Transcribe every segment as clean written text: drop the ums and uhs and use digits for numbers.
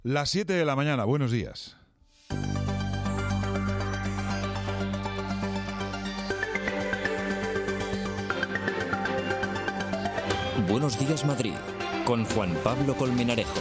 Las 7 de la mañana, buenos días. Buenos días, Madrid, con Juan Pablo Colmenarejo.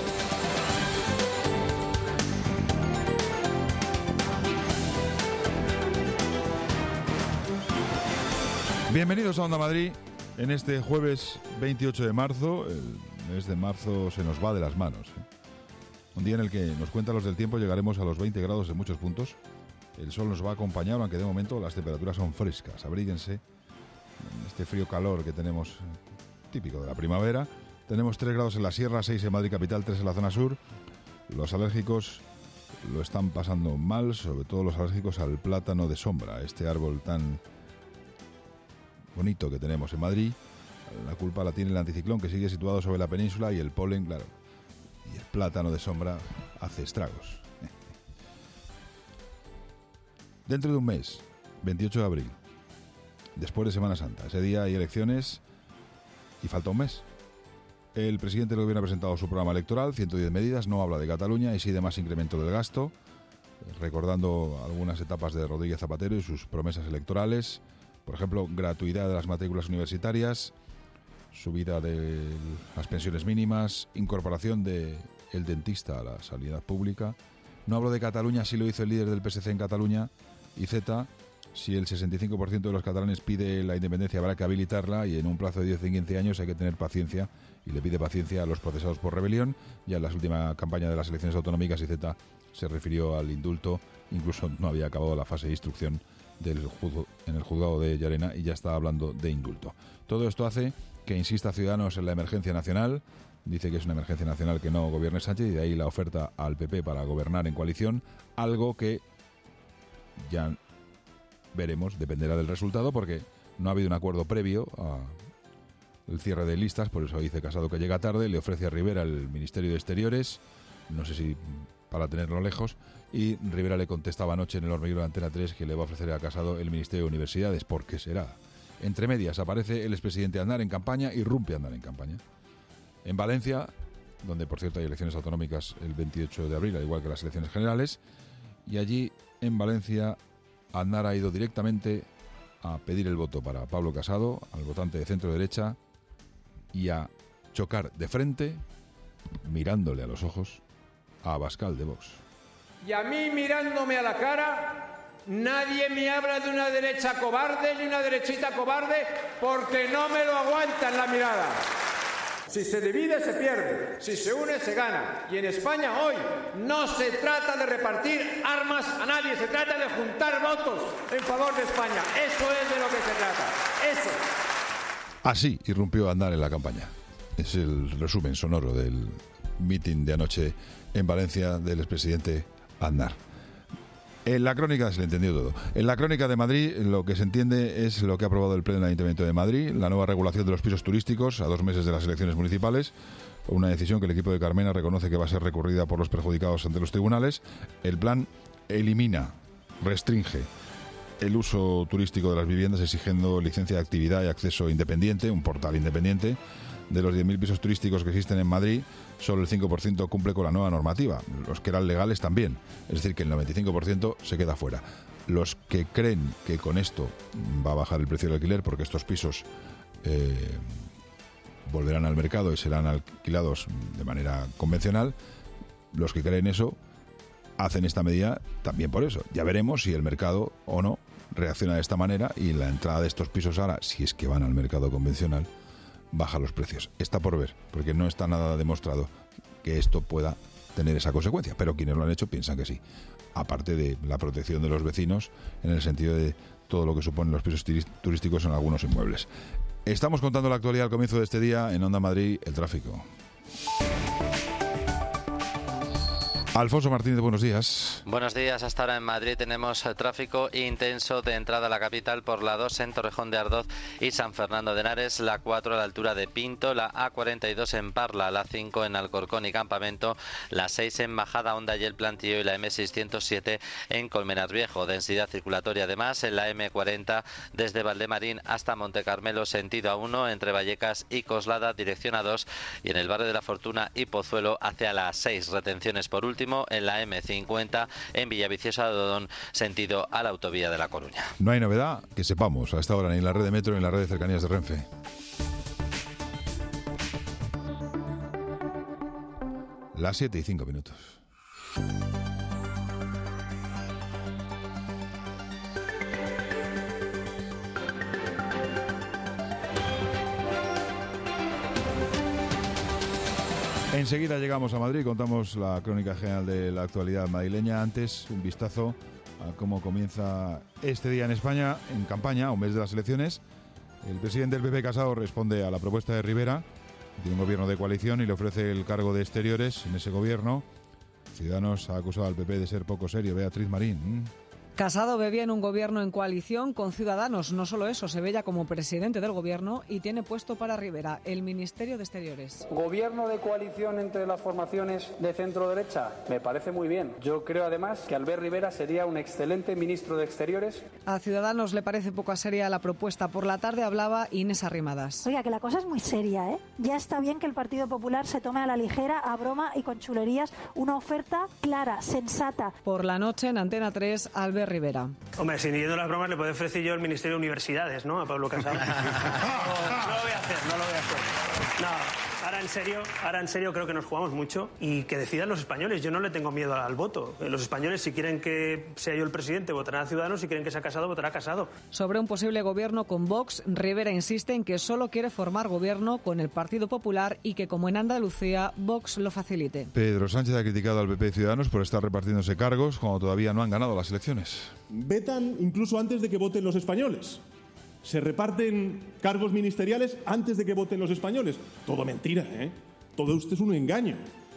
Bienvenidos a Onda Madrid en este jueves 28 de marzo. El mes de marzo se nos va de las manos. Un día en el que, nos cuentan los del tiempo, llegaremos a los 20 grados en muchos puntos. El sol nos va a acompañar, aunque de momento las temperaturas son frescas. Abríguense en este frío calor que tenemos, típico de la primavera. Tenemos 3 grados en la sierra, 6 en Madrid capital, 3 en la zona sur. Los alérgicos lo están pasando mal, sobre todo los alérgicos al plátano de sombra, este árbol tan bonito que tenemos en Madrid. La culpa la tiene el anticiclón, que sigue situado sobre la península, y el polen, claro, y el plátano de sombra hace estragos. Dentro de un mes, 28 de abril, después de Semana Santa, ese día hay elecciones y falta un mes. El presidente del gobierno ha presentado su programa electoral, 110 medidas, no habla de Cataluña y sí de más incremento del gasto, recordando algunas etapas de Rodríguez Zapatero y sus promesas electorales. Por ejemplo, gratuidad de las matrículas universitarias, subida de las pensiones mínimas, incorporación del dentista a la sanidad pública. No hablo de Cataluña, sí lo hizo el líder del PSC en Cataluña. Y Z, si el 65% de los catalanes pide la independencia, habrá que habilitarla, y en un plazo de 10 y 15 años hay que tener paciencia, y le pide paciencia a los procesados por rebelión. Ya en la última campaña de las elecciones autonómicas, Z se refirió al indulto, incluso no había acabado la fase de instrucción en el juzgado de Llarena y ya está hablando de indulto. Todo esto hace que insista Ciudadanos en la emergencia nacional. Dice que es una emergencia nacional que no gobierne Sánchez, y de ahí la oferta al PP para gobernar en coalición, algo que ya veremos, dependerá del resultado, porque no ha habido un acuerdo previo al cierre de listas. Por eso dice Casado que llega tarde, le ofrece a Rivera el Ministerio de Exteriores, no sé si para tenerlo lejos, y Rivera le contestaba anoche en El Hormiguero de Antena 3 que le va a ofrecer a Casado el Ministerio de Universidades. ¿Por qué será? Entre medias aparece el expresidente Aznar en campaña, irrumpe Aznar en campaña. En Valencia, donde por cierto hay elecciones autonómicas el 28 de abril, al igual que las elecciones generales, y allí en Valencia Aznar ha ido directamente a pedir el voto para Pablo Casado, al votante de centro derecha, y a chocar de frente, mirándole a los ojos, a Abascal de Vox. Y a mí, mirándome a la cara, nadie me habla de una derecha cobarde ni una derechita cobarde, porque no me lo aguantan la mirada. Si se divide, se pierde. Si se une, se gana. Y en España hoy no se trata de repartir armas a nadie, se trata de juntar votos en favor de España. Eso es de lo que se trata. Eso. Así irrumpió Aznar en la campaña. Es el resumen sonoro del mitin de anoche en Valencia del expresidente Aznar. En la crónica se le entendió todo. En la crónica de Madrid lo que se entiende es lo que ha aprobado el Pleno del Ayuntamiento de Madrid, la nueva regulación de los pisos turísticos a 2 meses de las elecciones municipales, una decisión que el equipo de Carmena reconoce que va a ser recurrida por los perjudicados ante los tribunales. El plan elimina, restringe el uso turístico de las viviendas, exigiendo licencia de actividad y acceso independiente, un portal independiente. De los 10.000 pisos turísticos que existen en Madrid, solo el 5% cumple con la nueva normativa. Los que eran legales también. Es decir, que el 95% se queda fuera. Los que creen que con esto va a bajar el precio del alquiler, porque estos pisos volverán al mercado y serán alquilados de manera convencional, los que creen eso hacen esta medida también por eso. Ya veremos si el mercado o no reacciona de esta manera, y la entrada de estos pisos ahora, si es que van al mercado convencional, baja los precios. Está por ver, porque no está nada demostrado que esto pueda tener esa consecuencia, pero quienes lo han hecho piensan que sí. Aparte de la protección de los vecinos, en el sentido de todo lo que suponen los pisos turísticos en algunos inmuebles. Estamos contando la actualidad al comienzo de este día en Onda Madrid, el tráfico. Alfonso Martínez, buenos días. Buenos días. Hasta ahora en Madrid tenemos tráfico intenso de entrada a la capital por la 2 en Torrejón de Ardoz y San Fernando de Henares, la 4 a la altura de Pinto, la A42 en Parla, la 5 en Alcorcón y Campamento, la 6 en Majada Honda y El Plantío y la M607 en Colmenar Viejo. Densidad circulatoria además en la M40 desde Valdemarín hasta Montecarmelo, sentido A1 entre Vallecas y Coslada, dirección A2, y en el barrio de la Fortuna y Pozuelo hacia la A6. Retenciones por último en la M50 en Villaviciosa de Odón, sentido a la autovía de La Coruña. No hay novedad que sepamos a esta hora ni en la red de metro ni en la red de cercanías de Renfe. Las 7:05. Enseguida llegamos a Madrid, contamos la crónica general de la actualidad madrileña. Antes, un vistazo a cómo comienza este día en España, en campaña, un mes de las elecciones. El presidente del PP, Casado, responde a la propuesta de Rivera de un gobierno de coalición y le ofrece el cargo de Exteriores en ese gobierno. Ciudadanos ha acusado al PP de ser poco serio. Beatriz Marín. Casado ve bien un gobierno en coalición con Ciudadanos. No solo eso, se ve ya como presidente del gobierno y tiene puesto para Rivera el Ministerio de Exteriores. ¿Gobierno de coalición entre las formaciones de centro-derecha? Me parece muy bien. Yo creo además que Albert Rivera sería un excelente ministro de Exteriores. A Ciudadanos le parece poco seria la propuesta. Por la tarde hablaba Inés Arrimadas. Oiga, que la cosa es muy seria, ¿eh? Ya está bien que el Partido Popular se tome a la ligera, a broma y con chulerías una oferta clara, sensata. Por la noche en Antena 3, Albert Rivera. Hombre, sin yendo las bromas, le puedo ofrecer yo el Ministerio de Universidades, ¿no? A Pablo Casado. No lo voy a hacer. No, ahora en serio creo que nos jugamos mucho y que decidan los españoles. Yo no le tengo miedo al voto. Los españoles, si quieren que sea yo el presidente, votarán a Ciudadanos. Si quieren que sea Casado, votará a Casado. Sobre un posible gobierno con Vox, Rivera insiste en que solo quiere formar gobierno con el Partido Popular y que, como en Andalucía, Vox lo facilite. Pedro Sánchez ha criticado al PP y Ciudadanos por estar repartiéndose cargos cuando todavía no han ganado las elecciones. Vetan incluso antes de que voten los españoles. Se reparten cargos ministeriales antes de que voten los españoles. Todo mentira, ¿eh? Todo esto es un engaño.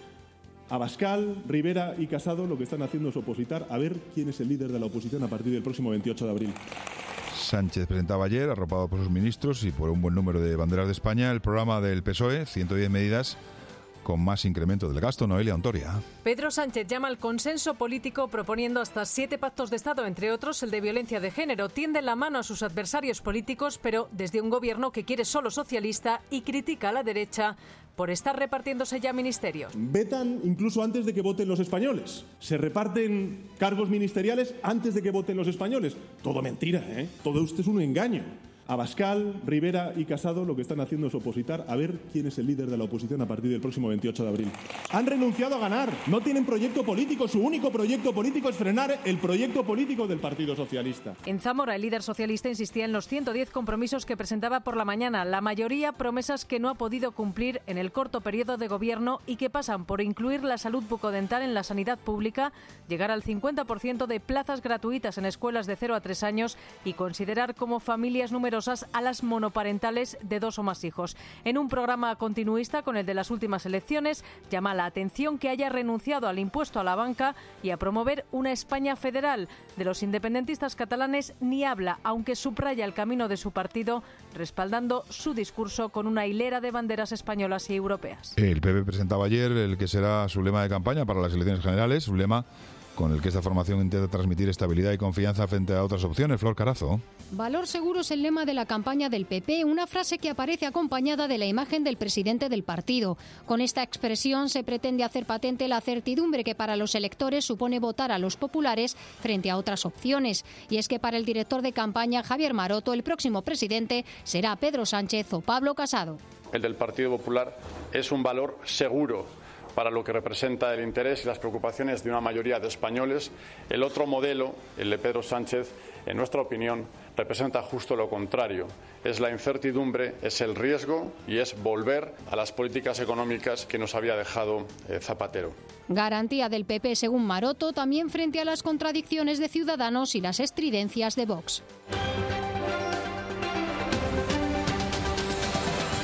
Abascal, Rivera y Casado lo que están haciendo es opositar a ver quién es el líder de la oposición a partir del próximo 28 de abril. Sánchez presentaba ayer, arropado por sus ministros y por un buen número de banderas de España, el programa del PSOE, 110 medidas con más incremento del gasto. Noelia Ontoria. Pedro Sánchez llama al consenso político proponiendo hasta 7 pactos de Estado, entre otros el de violencia de género. Tiende la mano a sus adversarios políticos, pero desde un gobierno que quiere solo socialista y critica a la derecha por estar repartiéndose ya ministerios. Vetan incluso antes de que voten los españoles. Se reparten cargos ministeriales antes de que voten los españoles. Todo mentira, ¿eh? Todo esto es un engaño. Abascal, Rivera y Casado lo que están haciendo es opositar a ver quién es el líder de la oposición a partir del próximo 28 de abril. Han renunciado a ganar, no tienen proyecto político, su único proyecto político es frenar el proyecto político del Partido Socialista. En Zamora, el líder socialista insistía en los 110 compromisos que presentaba por la mañana, la mayoría promesas que no ha podido cumplir en el corto periodo de gobierno y que pasan por incluir la salud bucodental en la sanidad pública, llegar al 50% de plazas gratuitas en escuelas de 0 a 3 años y considerar como familias numerosas a las monoparentales de 2 o más hijos. En un programa continuista con el de las últimas elecciones, llama la atención que haya renunciado al impuesto a la banca y a promover una España federal. De los independentistas catalanes ni habla, aunque subraya el camino de su partido, respaldando su discurso con una hilera de banderas españolas y europeas. El PP presentaba ayer el que será su lema de campaña para las elecciones generales, un lema con el que esta formación intenta transmitir estabilidad y confianza frente a otras opciones. Flor Carazo. Valor seguro es el lema de la campaña del PP, una frase que aparece acompañada de la imagen del presidente del partido. Con esta expresión se pretende hacer patente la certidumbre que para los electores supone votar a los populares frente a otras opciones. Y es que para el director de campaña, Javier Maroto, el próximo presidente será Pedro Sánchez o Pablo Casado. El del Partido Popular es un valor seguro para lo que representa el interés y las preocupaciones de una mayoría de españoles. El otro modelo, el de Pedro Sánchez, en nuestra opinión, representa justo lo contrario. Es la incertidumbre, es el riesgo y es volver a las políticas económicas que nos había dejado Zapatero. Garantía del PP, según Maroto, también frente a las contradicciones de Ciudadanos y las estridencias de Vox.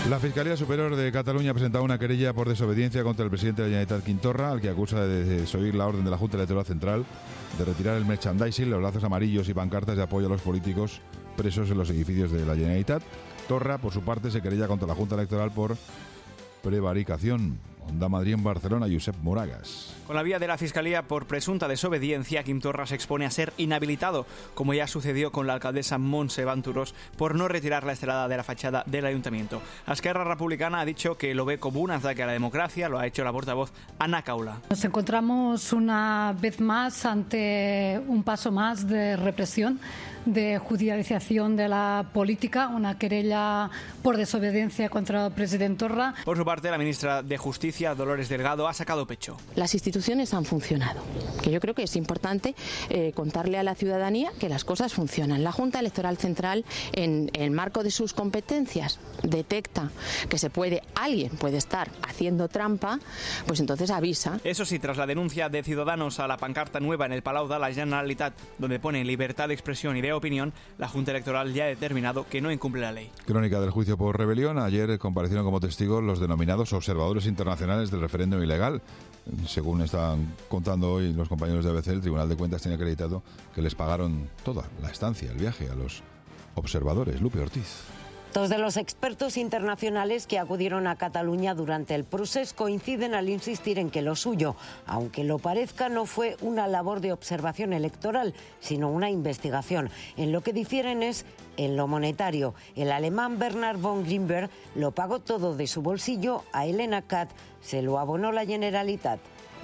La Fiscalía Superior de Cataluña ha presentado una querella por desobediencia contra el presidente de la Generalitat, Quim Torra, al que acusa de desoír la orden de la Junta Electoral Central de retirar el merchandising, los lazos amarillos y pancartas de apoyo a los políticos presos en los edificios de la Generalitat. Torra, por su parte, se querella contra la Junta Electoral por prevaricación. Onda Madrid en Barcelona, Josep Moragas. Con la vía de la Fiscalía por presunta desobediencia, Quim Torra se expone a ser inhabilitado, como ya sucedió con la alcaldesa Montse Venturós, por no retirar la estelada de la fachada del ayuntamiento. Esquerra Republicana ha dicho que lo ve como un ataque a la democracia, lo ha hecho la portavoz Ana Caula. Nos encontramos una vez más ante un paso más de represión, de judicialización de la política, una querella por desobediencia contra el presidente Torra. Por su parte, la ministra de Justicia, Dolores Delgado, ha sacado pecho. Las instituciones han funcionado, que yo creo que es importante contarle a la ciudadanía que las cosas funcionan. La Junta Electoral Central, en el marco de sus competencias, detecta que alguien puede estar haciendo trampa, pues entonces avisa. Eso sí, tras la denuncia de Ciudadanos a la pancarta nueva en el Palau de la Generalitat, donde pone libertad de expresión y de opinión, la Junta Electoral ya ha determinado que no incumple la ley. Crónica del juicio por rebelión. Ayer comparecieron como testigos los denominados observadores internacionales del referéndum ilegal. Según están contando hoy los compañeros de ABC, el Tribunal de Cuentas tiene acreditado que les pagaron toda la estancia, el viaje a los observadores. Lupe Ortiz. Dos de los expertos internacionales que acudieron a Cataluña durante el procés coinciden al insistir en que lo suyo, aunque lo parezca, no fue una labor de observación electoral, sino una investigación. En lo que difieren es en lo monetario. El alemán Bernhard von Grimberg lo pagó todo de su bolsillo, a Elena Katt se lo abonó la Generalitat.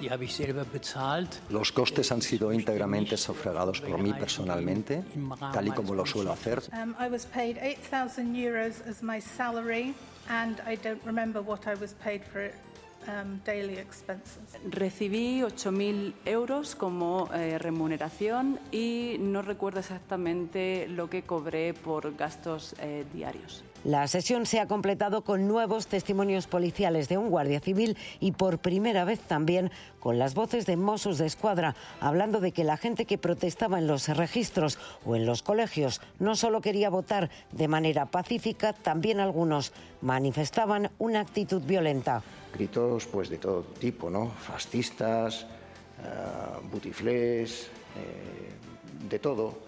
Los costes han sido íntegramente sufragados por mí personalmente, tal y como lo suelo hacer. I was paid 8,000 euros as my salary and I don't remember what I was paid for daily expenses. Recibí 8.000 euros como remuneración y no recuerdo exactamente lo que cobré por gastos diarios. La sesión se ha completado con nuevos testimonios policiales de un guardia civil y por primera vez también con las voces de Mossos d'Esquadra, hablando de que la gente que protestaba en los registros o en los colegios no solo quería votar de manera pacífica, también algunos manifestaban una actitud violenta. Gritos pues de todo tipo, ¿no? Fascistas, butiflés, de todo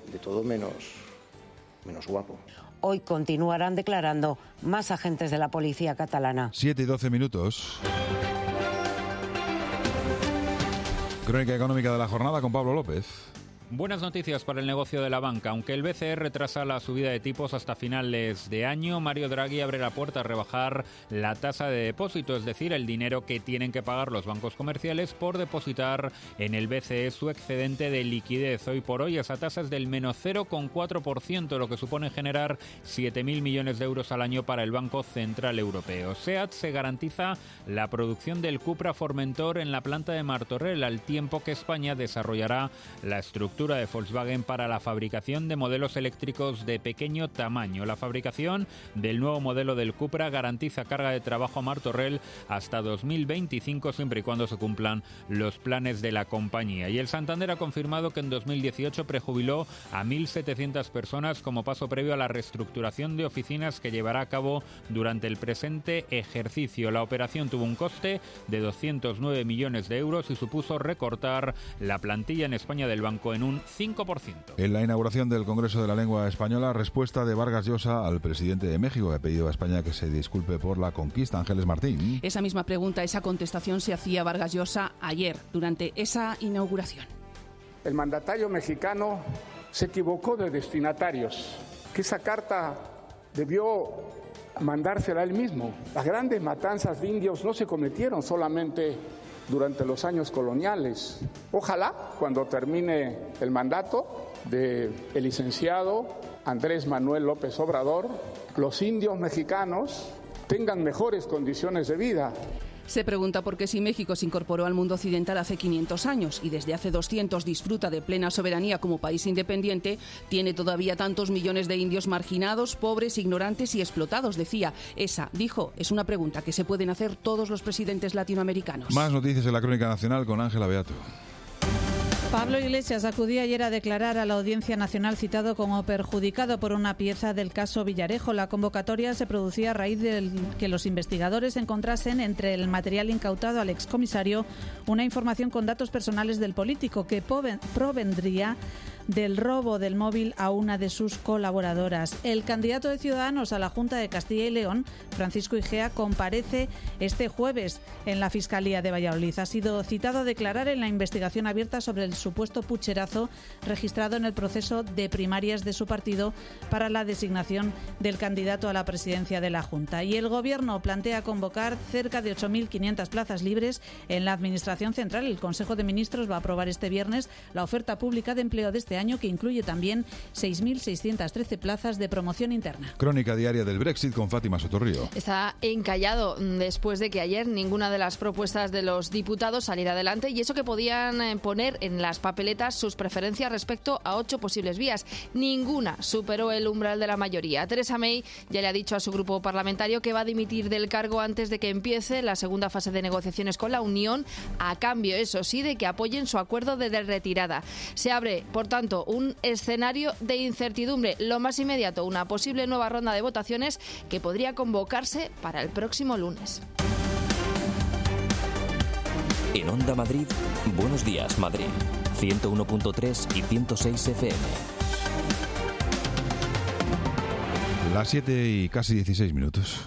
menos guapo. Hoy continuarán declarando más agentes de la policía catalana. 7 y 12 minutos. Crónica económica de la jornada con Pablo López. Buenas noticias para el negocio de la banca. Aunque el BCE retrasa la subida de tipos hasta finales de año, Mario Draghi abre la puerta a rebajar la tasa de depósito, es decir, el dinero que tienen que pagar los bancos comerciales por depositar en el BCE su excedente de liquidez. Hoy por hoy esa tasa es del menos 0,4%, lo que supone generar 7.000 millones de euros al año para el Banco Central Europeo. SEAT se garantiza la producción del Cupra Formentor en la planta de Martorell, al tiempo que España desarrollará la estructura de Volkswagen para la fabricación de modelos eléctricos de pequeño tamaño. La fabricación del nuevo modelo del Cupra garantiza carga de trabajo a Martorell hasta 2025, siempre y cuando se cumplan los planes de la compañía. Y el Santander ha confirmado que en 2018 prejubiló a 1.700 personas como paso previo a la reestructuración de oficinas que llevará a cabo durante el presente ejercicio. La operación tuvo un coste de 209 millones de euros y supuso recortar la plantilla en España del banco en un 5%. En la inauguración del Congreso de la Lengua Española, respuesta de Vargas Llosa al presidente de México, que ha pedido a España que se disculpe por la conquista. Ángeles Martín. Esa misma pregunta, esa contestación se hacía Vargas Llosa ayer, durante esa inauguración. El mandatario mexicano se equivocó de destinatarios, que esa carta debió mandársela él mismo. Las grandes matanzas de indios no se cometieron solamente durante los años coloniales. Ojalá, cuando termine el mandato del licenciado Andrés Manuel López Obrador, los indios mexicanos tengan mejores condiciones de vida. Se pregunta por qué si México se incorporó al mundo occidental hace 500 años y desde hace 200 disfruta de plena soberanía como país independiente, tiene todavía tantos millones de indios marginados, pobres, ignorantes y explotados, decía. Esa, dijo, es una pregunta que se pueden hacer todos los presidentes latinoamericanos. Más noticias en la Crónica Nacional con Ángela Beato. Pablo Iglesias acudía ayer a declarar a la Audiencia Nacional citado como perjudicado por una pieza del caso Villarejo. La convocatoria se producía a raíz de que los investigadores encontrasen entre el material incautado al excomisario una información con datos personales del político que provendría del robo del móvil a una de sus colaboradoras. El candidato de Ciudadanos a la Junta de Castilla y León, Francisco Igea, comparece este jueves en la Fiscalía de Valladolid. Ha sido citado a declarar en la investigación abierta sobre el supuesto pucherazo registrado en el proceso de primarias de su partido para la designación del candidato a la presidencia de la Junta. Y el Gobierno plantea convocar cerca de 8.500 plazas libres en la Administración Central. El Consejo de Ministros va a aprobar este viernes la oferta pública de empleo de este año, que incluye también 6.613 plazas de promoción interna. Crónica diaria del Brexit con Fátima Sotorrío. Está encallado después de que ayer ninguna de las propuestas de los diputados saliera adelante, y eso que podían poner en las papeletas sus preferencias respecto a 8 posibles vías. Ninguna superó el umbral de la mayoría. Theresa May ya le ha dicho a su grupo parlamentario que va a dimitir del cargo antes de que empiece la segunda fase de negociaciones con la Unión, a cambio, eso sí, de que apoyen su acuerdo de retirada. Se abre, por tanto, un escenario de incertidumbre. Lo más inmediato, una posible nueva ronda de votaciones que podría convocarse para el próximo lunes. En Onda Madrid, Buenos Días Madrid, 101.3 y 106 FM. Las 7 y casi 16 minutos.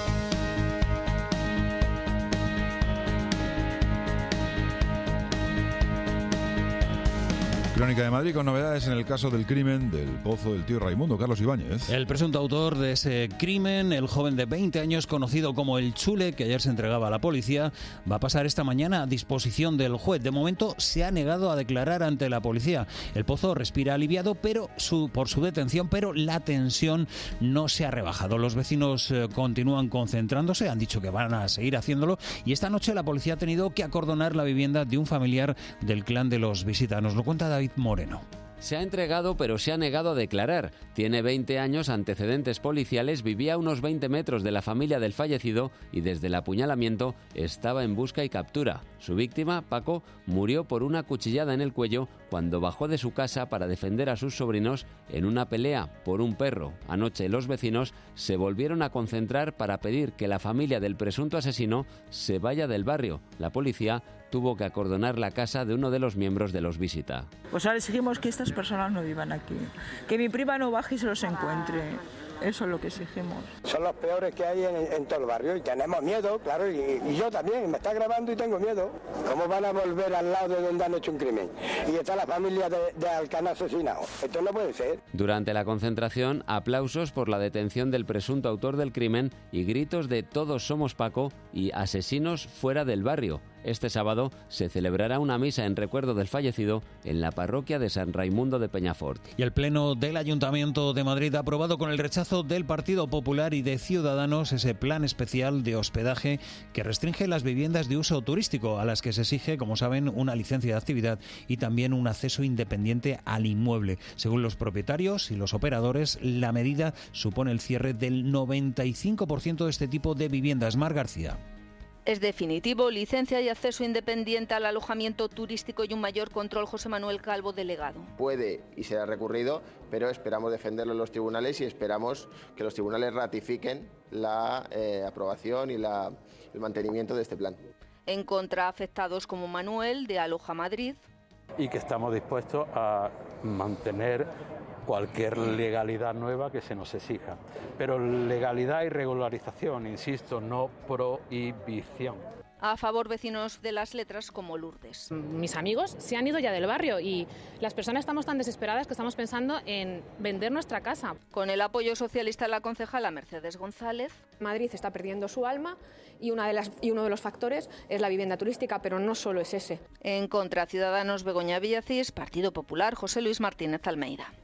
Crónica de Madrid con novedades en el caso del crimen del pozo del tío Raimundo. Carlos Ibáñez. El presunto autor de ese crimen, el joven de 20 años conocido como el Chule, que ayer se entregaba a la policía, va a pasar esta mañana a disposición del juez. De momento se ha negado a declarar ante la policía. El pozo respira aliviado por su detención, pero la tensión no se ha rebajado. Los vecinos continúan concentrándose, han dicho que van a seguir haciéndolo, y esta noche la policía ha tenido que acordonar la vivienda de un familiar del clan de los Visita. Nos lo cuenta David Moreno. Se ha entregado, pero se ha negado a declarar. Tiene 20 años, antecedentes policiales, vivía a unos 20 metros de la familia del fallecido y desde el apuñalamiento estaba en busca y captura. Su víctima, Paco, murió por una cuchillada en el cuello cuando bajó de su casa para defender a sus sobrinos en una pelea por un perro. Anoche los vecinos se volvieron a concentrar para pedir que la familia del presunto asesino se vaya del barrio. La policía tuvo que acordonar la casa de uno de los miembros de los Visita. Pues ahora exigimos que estas personas no vivan aquí, que mi prima no baje y se los encuentre. Eso es lo que exigimos. Son los peores que hay en todo el barrio y tenemos miedo, claro, y yo también, me está grabando y tengo miedo. ¿Cómo van a volver al lado de donde han hecho un crimen? Y está la familia de Alcana asesinado. Esto no puede ser. Durante la concentración, aplausos por la detención del presunto autor del crimen y gritos de "Todos somos Paco" y "Asesinos fuera del barrio". Este sábado se celebrará una misa en recuerdo del fallecido en la parroquia de San Raimundo de Peñafort. Y el Pleno del Ayuntamiento de Madrid ha aprobado con el rechazo del Partido Popular y de Ciudadanos ese plan especial de hospedaje que restringe las viviendas de uso turístico, a las que se exige, como saben, una licencia de actividad y también un acceso independiente al inmueble. Según los propietarios y los operadores, la medida supone el cierre del 95% de este tipo de viviendas. Mar García. Es definitivo, licencia y acceso independiente al alojamiento turístico y un mayor control. José Manuel Calvo, delegado. Puede y será recurrido, pero esperamos defenderlo en los tribunales y esperamos que los tribunales ratifiquen la aprobación y el mantenimiento de este plan. En contra, afectados como Manuel, de Aloja Madrid. Y que estamos dispuestos a mantener cualquier legalidad nueva que se nos exija. Pero legalidad y regularización, insisto, no prohibición. A favor, vecinos de Las Letras como Lourdes. Mis amigos se han ido ya del barrio y las personas estamos tan desesperadas que estamos pensando en vender nuestra casa. Con el apoyo socialista, la concejala Mercedes González. Madrid está perdiendo su alma y uno de los factores es la vivienda turística, pero no solo es ese. En contra, Ciudadanos, Begoña Villacís, Partido Popular, José Luis Martínez Almeida.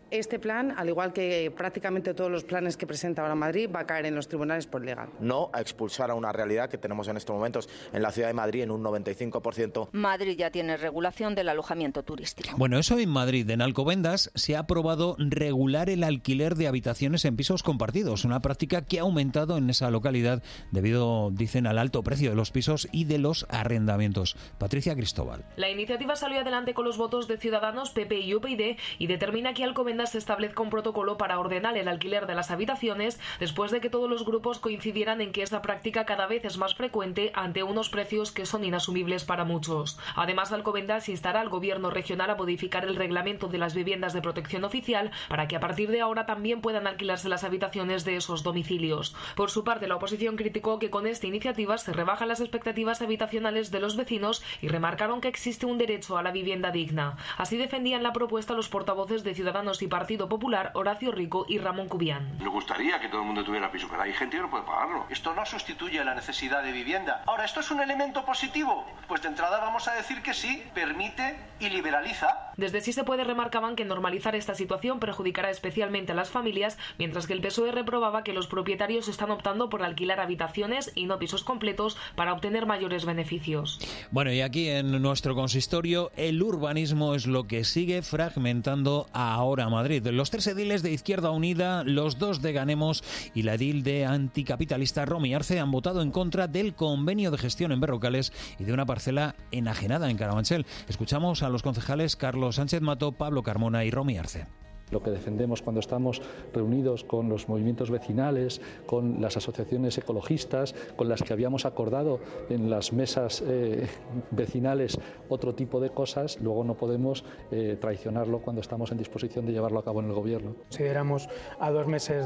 Este plan, al igual que prácticamente todos los planes que presenta ahora Madrid, va a caer en los tribunales por ilegal. No a expulsar a una realidad que tenemos en estos momentos en la ciudad de Madrid en un 95%. Madrid ya tiene regulación del alojamiento turístico. Bueno, eso en Madrid. En Alcobendas se ha aprobado regular el alquiler de habitaciones en pisos compartidos, una práctica que ha aumentado en esa localidad debido, dicen, al alto precio de los pisos y de los arrendamientos. Patricia Cristóbal. La iniciativa salió adelante con los votos de Ciudadanos, PP y UPyD y determina que Alcobendas se establezca un protocolo para ordenar el alquiler de las habitaciones después de que todos los grupos coincidieran en que esta práctica cada vez es más frecuente ante unos precios que son inasumibles para muchos. Además, Alcobendas instará al gobierno regional a modificar el reglamento de las viviendas de protección oficial para que a partir de ahora también puedan alquilarse las habitaciones de esos domicilios. Por su parte, la oposición criticó que con esta iniciativa se rebajan las expectativas habitacionales de los vecinos y remarcaron que existe un derecho a la vivienda digna. Así defendían la propuesta los portavoces de Ciudadanos y Partido Popular, Horacio Rico y Ramón Cubián. Me gustaría que todo el mundo tuviera piso, pero hay gente que no puede pagarlo. Esto no sustituye la necesidad de vivienda. Ahora, ¿esto es un elemento positivo? Pues de entrada vamos a decir que sí, permite y liberaliza. Desde Sí se puede remarcaban que normalizar esta situación perjudicará especialmente a las familias, mientras que el PSOE reprobaba que los propietarios están optando por alquilar habitaciones y no pisos completos para obtener mayores beneficios. Bueno, y aquí en nuestro consistorio el urbanismo es lo que sigue fragmentando ahora Madrid. Los 3 ediles de Izquierda Unida, los 2 de Ganemos y la edil de anticapitalista Romy Arce han votado en contra del convenio de gestión en Berrocales y de una parcela enajenada en Carabanchel. Escuchamos a los concejales Carlos Sánchez Mato, Pablo Carmona y Romy Arce. Lo que defendemos cuando estamos reunidos con los movimientos vecinales, con las asociaciones ecologistas, con las que habíamos acordado en las mesas vecinales otro tipo de cosas, luego no podemos traicionarlo cuando estamos en disposición de llevarlo a cabo en el Gobierno. Consideramos a 2 meses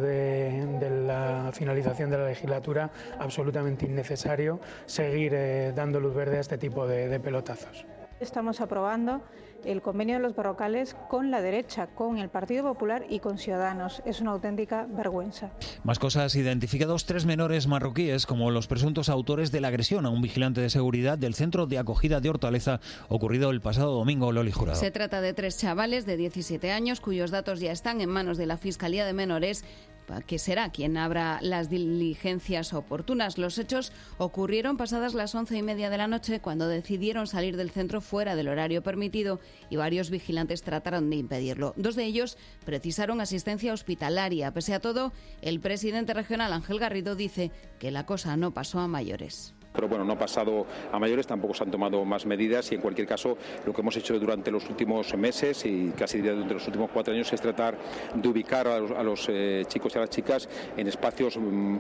de la finalización de la legislatura absolutamente innecesario seguir dando luz verde a este tipo de pelotazos. Estamos aprobando el convenio de los Berrocales con la derecha, con el Partido Popular y con Ciudadanos. Es una auténtica vergüenza. Más cosas: identificados 3 menores marroquíes como los presuntos autores de la agresión a un vigilante de seguridad del centro de acogida de Hortaleza ocurrido el pasado domingo. Loli Jurado. Se trata de 3 chavales de 17 años cuyos datos ya están en manos de la Fiscalía de Menores, que será quien abra las diligencias oportunas. Los hechos ocurrieron pasadas las 11:30 de la noche, cuando decidieron salir del centro fuera del horario permitido y varios vigilantes trataron de impedirlo. 2 de ellos precisaron asistencia hospitalaria. Pese a todo, el presidente regional Ángel Garrido dice que la cosa no pasó a mayores. Pero bueno, no ha pasado a mayores, tampoco se han tomado más medidas y en cualquier caso lo que hemos hecho durante los últimos meses y casi durante los últimos 4 años es tratar de ubicar a los chicos y a las chicas en espacios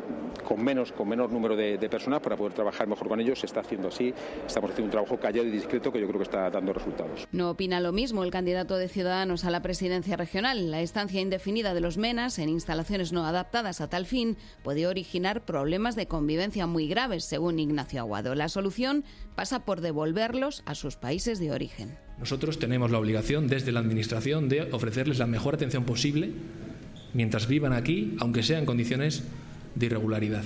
con menor número de personas para poder trabajar mejor con ellos. Se está haciendo así, estamos haciendo un trabajo callado y discreto que yo creo que está dando resultados. No opina lo mismo el candidato de Ciudadanos a la presidencia regional. La estancia indefinida de los menas en instalaciones no adaptadas a tal fin puede originar problemas de convivencia muy graves, según Ignacio Aguado. La solución pasa por devolverlos a sus países de origen. Nosotros tenemos la obligación desde la Administración de ofrecerles la mejor atención posible mientras vivan aquí, aunque sea en condiciones de irregularidad.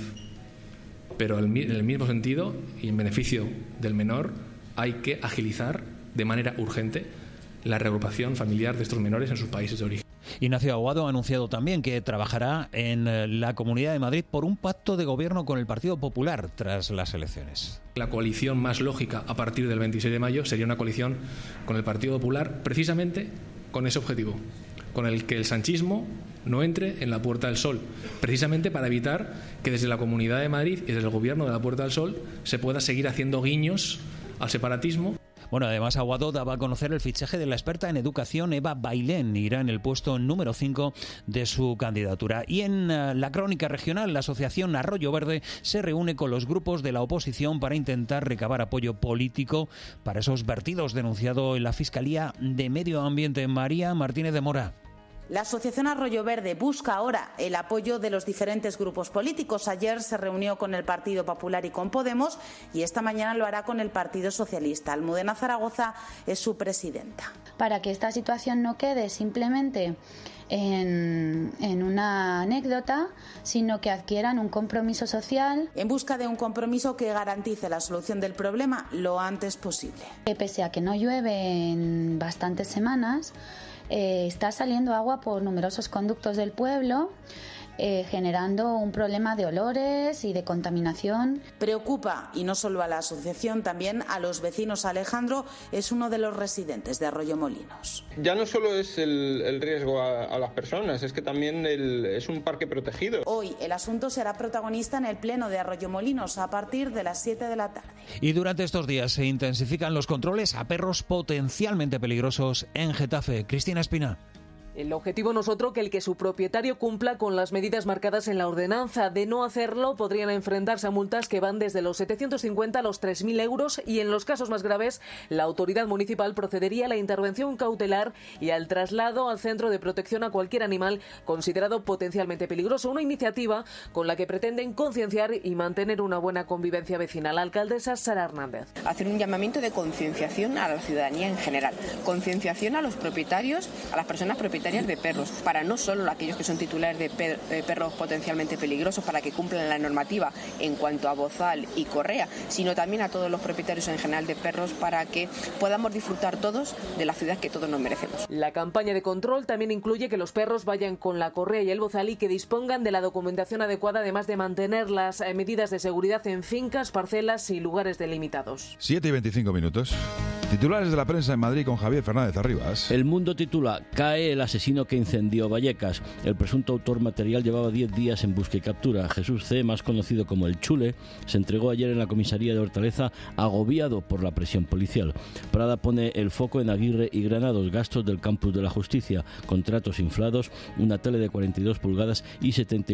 Pero en el mismo sentido y en beneficio del menor, hay que agilizar de manera urgente la reagrupación familiar de estos menores en sus países de origen. Ignacio Aguado ha anunciado también que trabajará en la Comunidad de Madrid por un pacto de gobierno con el Partido Popular tras las elecciones. La coalición más lógica a partir del 26 de mayo sería una coalición con el Partido Popular, precisamente con ese objetivo, con el que el sanchismo no entre en la Puerta del Sol, precisamente para evitar que desde la Comunidad de Madrid y desde el gobierno de la Puerta del Sol se pueda seguir haciendo guiños al separatismo. Bueno, además Aguado daba a conocer el fichaje de la experta en educación Eva Bailén. Irá en el puesto número 5 de su candidatura. Y en la crónica regional, la asociación Arroyo Verde se reúne con los grupos de la oposición para intentar recabar apoyo político para esos vertidos denunciados en la Fiscalía de Medio Ambiente. María Martínez de Mora. La Asociación Arroyo Verde busca ahora el apoyo de los diferentes grupos políticos. Ayer se reunió con el Partido Popular y con Podemos y esta mañana lo hará con el Partido Socialista. Almudena Zaragoza es su presidenta. Para que esta situación no quede simplemente en una anécdota, sino que adquieran un compromiso social. En busca de un compromiso que garantice la solución del problema lo antes posible. Pese a que no llueve en bastantes semanas, está saliendo agua por numerosos conductos del pueblo, generando un problema de olores y de contaminación. Preocupa, y no solo a la asociación, también a los vecinos. Alejandro es uno de los residentes de Arroyomolinos. Ya no solo es el riesgo a las personas, es que también es un parque protegido. Hoy el asunto será protagonista en el pleno de Arroyomolinos a partir de las 7 de la tarde. Y durante estos días se intensifican los controles a perros potencialmente peligrosos en Getafe. Cristina Espina. El objetivo no es otro que el que su propietario cumpla con las medidas marcadas en la ordenanza. De no hacerlo, podrían enfrentarse a multas que van desde los 750 a los 3.000 euros y, en los casos más graves, la autoridad municipal procedería a la intervención cautelar y al traslado al centro de protección a cualquier animal considerado potencialmente peligroso. Una iniciativa con la que pretenden concienciar y mantener una buena convivencia vecinal. La alcaldesa Sara Hernández. Hacer un llamamiento de concienciación a la ciudadanía en general. Concienciación a los propietarios, a las personas propietarias de perros, para no solo aquellos que son titulares de perros potencialmente peligrosos, para que cumplan la normativa en cuanto a bozal y correa, sino también a todos los propietarios en general de perros, para que podamos disfrutar todos de la ciudad que todos nos merecemos. La campaña de control también incluye que los perros vayan con la correa y el bozal y que dispongan de la documentación adecuada, además de mantener las medidas de seguridad en fincas, parcelas y lugares delimitados. 7:25. Titulares de la prensa en Madrid con Javier Fernández Arribas. El Mundo titula: cae el asesino que incendió Vallecas. El presunto autor material llevaba 10 días en busca y captura. Jesús C., más conocido como el Chule, se entregó ayer en la comisaría de Hortaleza agobiado por la presión policial. Prada pone el foco en Aguirre y Granados, gastos del campus de la justicia, contratos inflados, una tele de 42 pulgadas y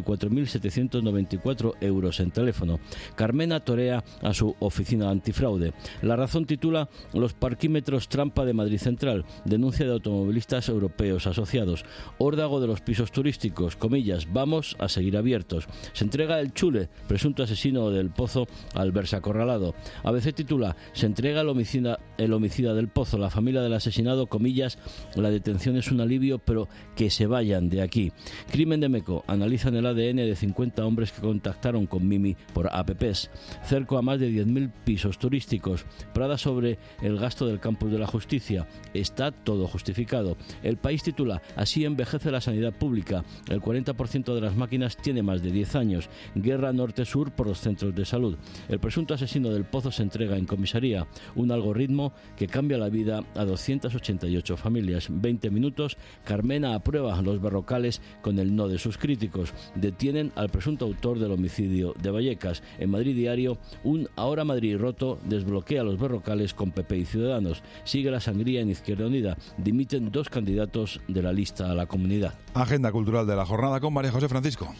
74.794 euros en teléfono. Carmena torea a su oficina antifraude. La Razón titula: los parquímetros trampa de Madrid Central, denuncia de automovilistas europeos asociados. Órdago de los pisos turísticos, comillas, vamos a seguir abiertos. Se entrega el Chule, presunto asesino del Pozo, al verse acorralado. ABC titula: se entrega el homicida del Pozo, la familia del asesinado, comillas, la detención es un alivio, pero que se vayan de aquí. Crimen de Meco, analizan el ADN de 50 hombres que contactaron con Mimi por apps. Cerco a más de 10.000 pisos turísticos. Prada sobre el gasto del campus de la justicia. Está todo justificado. El País titula: así envejece la sanidad pública. El 40% de las máquinas tiene más de 10 años. Guerra norte-sur por los centros de salud. El presunto asesino del Pozo se entrega en comisaría. Un algoritmo que cambia la vida a 288 familias. 20 minutos. Carmena aprueba los berrocales con el no de sus críticos. Detienen al presunto autor del homicidio de Vallecas. En Madrid Diario, un Ahora Madrid roto desbloquea los berrocales con PP y Ciudadanos. Sigue la sangría en Izquierda Unida. Dimiten 2 candidatos de la lista a la comunidad. Agenda cultural de la jornada con María José Francisco.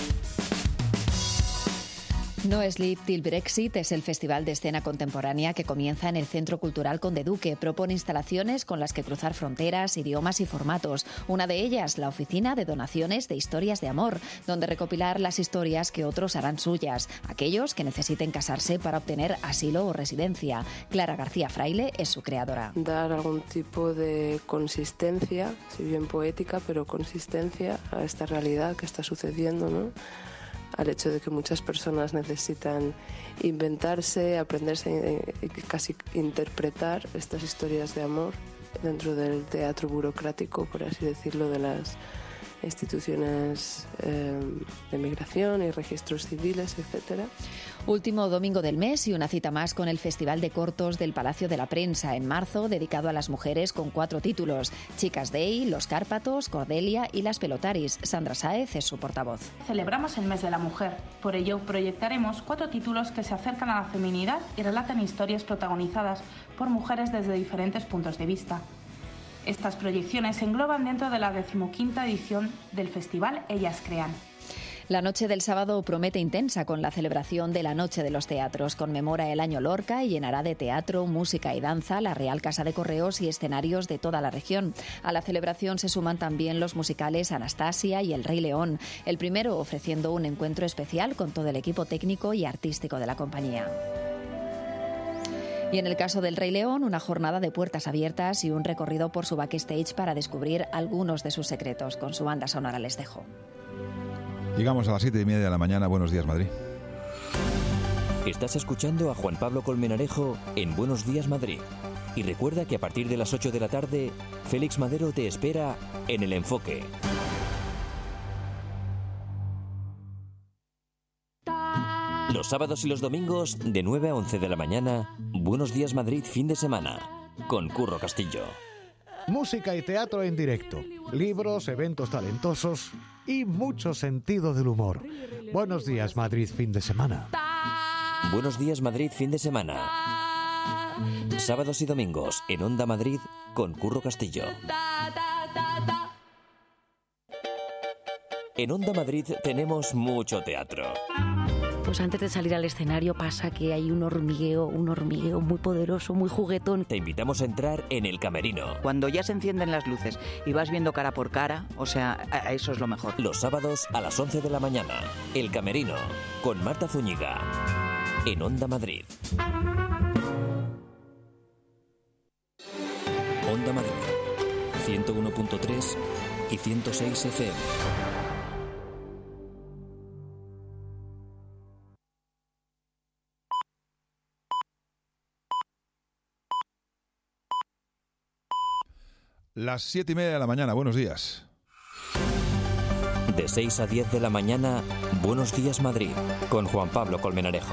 No Sleep Till Brexit es el festival de escena contemporánea que comienza en el Centro Cultural Conde Duque. Propone instalaciones con las que cruzar fronteras, idiomas y formatos. Una de ellas, la oficina de donaciones de historias de amor, donde recopilar las historias que otros harán suyas, aquellos que necesiten casarse para obtener asilo o residencia. Clara García Fraile es su creadora. Dar algún tipo de consistencia, si bien poética, pero consistencia a esta realidad que está sucediendo, ¿no? Al hecho de que muchas personas necesitan inventarse, aprenderse y casi interpretar estas historias de amor dentro del teatro burocrático, por así decirlo, de las instituciones de migración y registros civiles, etcétera. Último domingo del mes y una cita más con el Festival de Cortos del Palacio de la Prensa en marzo, dedicado a las mujeres con 4 títulos: Chicas Day, Los Cárpatos, Cordelia y Las Pelotaris. Sandra Sáez es su portavoz. Celebramos el mes de la mujer, por ello proyectaremos 4 títulos que se acercan a la feminidad y relatan historias protagonizadas por mujeres desde diferentes puntos de vista. Estas proyecciones se engloban dentro de la 15ª edición del festival Ellas Crean. La noche del sábado promete intensa con la celebración de la Noche de los Teatros. Conmemora el Año Lorca y llenará de teatro, música y danza la Real Casa de Correos y escenarios de toda la región. A la celebración se suman también los musicales Anastasia y El Rey León, el primero ofreciendo un encuentro especial con todo el equipo técnico y artístico de la compañía. Y en el caso del Rey León, una jornada de puertas abiertas y un recorrido por su backstage para descubrir algunos de sus secretos. Con su banda sonora les dejo. Llegamos a las 7:30 de la mañana. Buenos días, Madrid. Estás escuchando a Juan Pablo Colmenarejo en Buenos Días, Madrid. Y recuerda que a partir de las 8 de la tarde, Félix Madero te espera en El Enfoque. Los sábados y los domingos, de 9 a 11 de la mañana, Buenos Días Madrid fin de semana, con Curro Castillo. Música y teatro en directo, libros, eventos talentosos y mucho sentido del humor. Buenos Días Madrid fin de semana. Buenos Días Madrid fin de semana. Sábados y domingos en Onda Madrid con Curro Castillo. En Onda Madrid tenemos mucho teatro. Pues antes de salir al escenario pasa que hay un hormigueo muy poderoso, muy juguetón. Te invitamos a entrar en El Camerino. Cuando ya se encienden las luces y vas viendo cara por cara, o sea, eso es lo mejor. Los sábados a las 11 de la mañana, El Camerino, con Marta Zúñiga, en Onda Madrid. Onda Madrid, 101.3 y 106 FM. Las 7:30 de la mañana, buenos días. De 6 a 10 de la mañana, Buenos Días Madrid, con Juan Pablo Colmenarejo.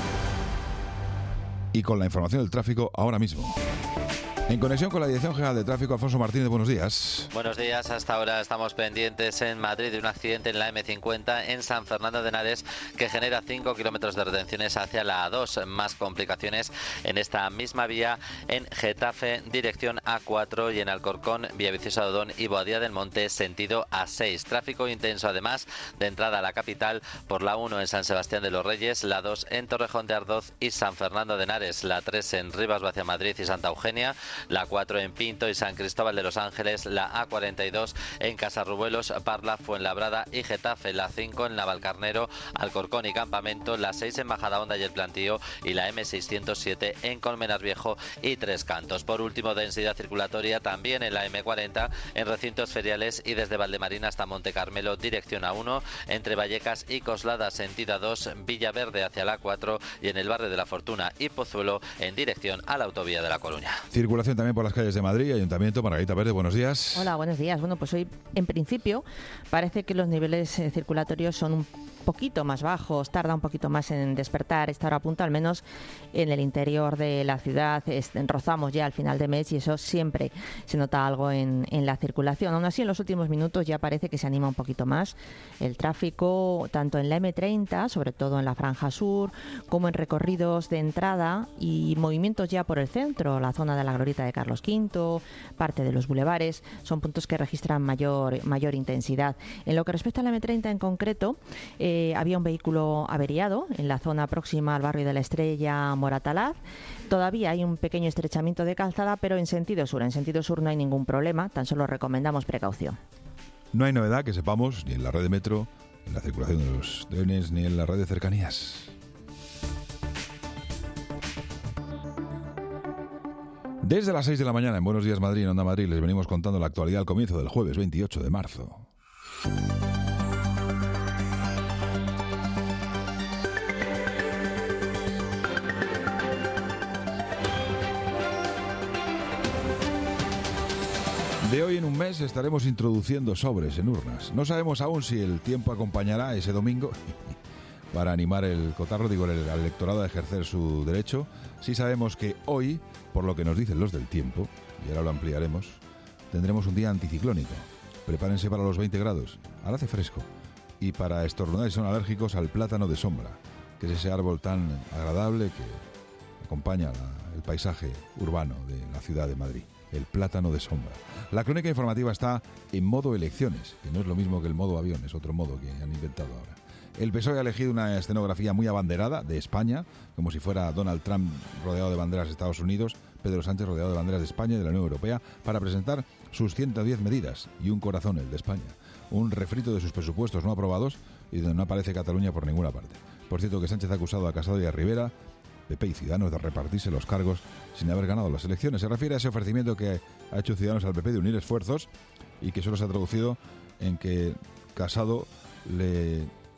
Y con la información del tráfico ahora mismo. En conexión con la Dirección General de Tráfico, Alfonso Martínez, buenos días. Buenos días, hasta ahora estamos pendientes en Madrid de un accidente en la M50 en San Fernando de Henares que genera 5 kilómetros de retenciones hacia la A2. Más complicaciones en esta misma vía en Getafe, dirección A4 y en Alcorcón, Vía Viciosa de Odón y Boadilla del Monte, sentido A6. Tráfico intenso además de entrada a la capital por la 1 en San Sebastián de los Reyes, la 2 en Torrejón de Ardoz y San Fernando de Henares, la 3 en Rivas hacia Madrid y Santa Eugenia, la 4 en Pinto y San Cristóbal de los Ángeles, la A42 en Casarrubuelos, Parla, Fuenlabrada y Getafe, la 5 en Navalcarnero, Alcorcón y Campamento, la 6 en Majadahonda y El Plantío y la M607 en Colmenar Viejo y Tres Cantos. Por último, densidad circulatoria también en la M40 en recintos feriales y desde Valdemarín hasta Monte Carmelo, dirección A1, entre Vallecas y Coslada, sentido A2, Villaverde hacia la A4 y en el barrio de la Fortuna y Pozuelo en dirección a la autovía de La Coruña. Circulación también por las calles de Madrid, Ayuntamiento. Margarita Pérez, buenos días. Hola, buenos días. Bueno, pues hoy, en principio, parece que los niveles circulatorios son un poquito más bajos, tarda un poquito más en despertar. Esta hora punto, al menos en el interior de la ciudad, rozamos ya al final de mes y eso siempre se nota algo en la circulación. Aún así, en los últimos minutos ya parece que se anima un poquito más el tráfico, tanto en la M30, sobre todo en la franja sur, como en recorridos de entrada y movimientos ya por el centro, la zona de la Glorieta de Carlos V, parte de los bulevares, son puntos que registran mayor intensidad. En lo que respecta a la M30 en concreto, había un vehículo averiado en la zona próxima al barrio de la Estrella, Moratalaz. Todavía hay un pequeño estrechamiento de calzada, pero en sentido sur. En sentido sur no hay ningún problema, tan solo recomendamos precaución. No hay novedad que sepamos ni en la red de metro, en la circulación de los trenes, ni en la red de cercanías. Desde las 6 de la mañana en Buenos Días Madrid, en Onda Madrid, les venimos contando la actualidad al comienzo del jueves 28 de marzo. De hoy en un mes estaremos introduciendo sobres en urnas. No sabemos aún si el tiempo acompañará ese domingo para animar el cotarro, al electorado a ejercer su derecho. Sí sabemos que hoy, por lo que nos dicen los del tiempo, y ahora lo ampliaremos, tendremos un día anticiclónico. Prepárense para los 20 grados. Ahora hace fresco. Y para estornudar si son alérgicos al plátano de sombra, que es ese árbol tan agradable que acompaña el paisaje urbano de la ciudad de Madrid. El plátano de sombra. La crónica informativa está en modo elecciones, que no es lo mismo que el modo avión, es otro modo que han inventado ahora. El PSOE ha elegido una escenografía muy abanderada de España, como si fuera Donald Trump rodeado de banderas de Estados Unidos, Pedro Sánchez rodeado de banderas de España y de la Unión Europea, para presentar sus 110 medidas y un corazón, el de España. Un refrito de sus presupuestos no aprobados y donde no aparece Cataluña por ninguna parte. Por cierto, que Sánchez ha acusado a Casado y a Rivera, PP y Ciudadanos, de repartirse los cargos sin haber ganado las elecciones. Se refiere a ese ofrecimiento que ha hecho Ciudadanos al PP de unir esfuerzos y que solo se ha traducido en que Casado le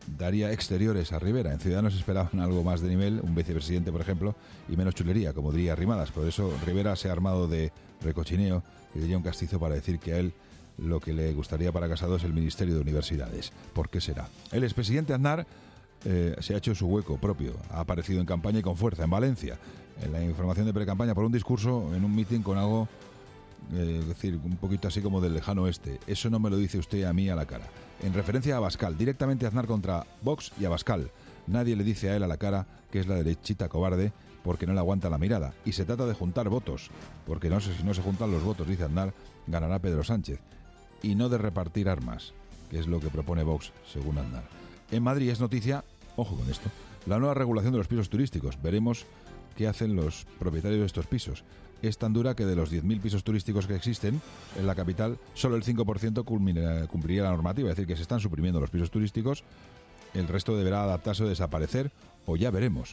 daría exteriores a Rivera. En Ciudadanos esperaban algo más de nivel, un vicepresidente, por ejemplo, y menos chulería, como diría Arrimadas. Por eso Rivera se ha armado de recochineo, que diría un castizo, para decir que a él lo que le gustaría para Casado es el Ministerio de Universidades. ¿Por qué será? El expresidente Aznar se ha hecho su hueco propio. Ha aparecido en campaña y con fuerza en Valencia, en la información de precampaña, por un discurso en un mitin con algo, es decir, un poquito así como del lejano oeste. Eso no me lo dice usted a mí a la cara. En referencia a Abascal, directamente Aznar contra Vox y Abascal. Nadie le dice a él a la cara que es la derechita cobarde porque no le aguanta la mirada. Y se trata de juntar votos, porque no sé si no se juntan los votos, dice Aznar, ganará Pedro Sánchez. Y no de repartir armas, que es lo que propone Vox, según Aznar. En Madrid es noticia, ojo con esto, la nueva regulación de los pisos turísticos. Veremos qué hacen los propietarios de estos pisos. Es tan dura que de los 10.000 pisos turísticos que existen en la capital, solo el 5% cumpliría la normativa, es decir, que se están suprimiendo los pisos turísticos, el resto deberá adaptarse o desaparecer, o ya veremos.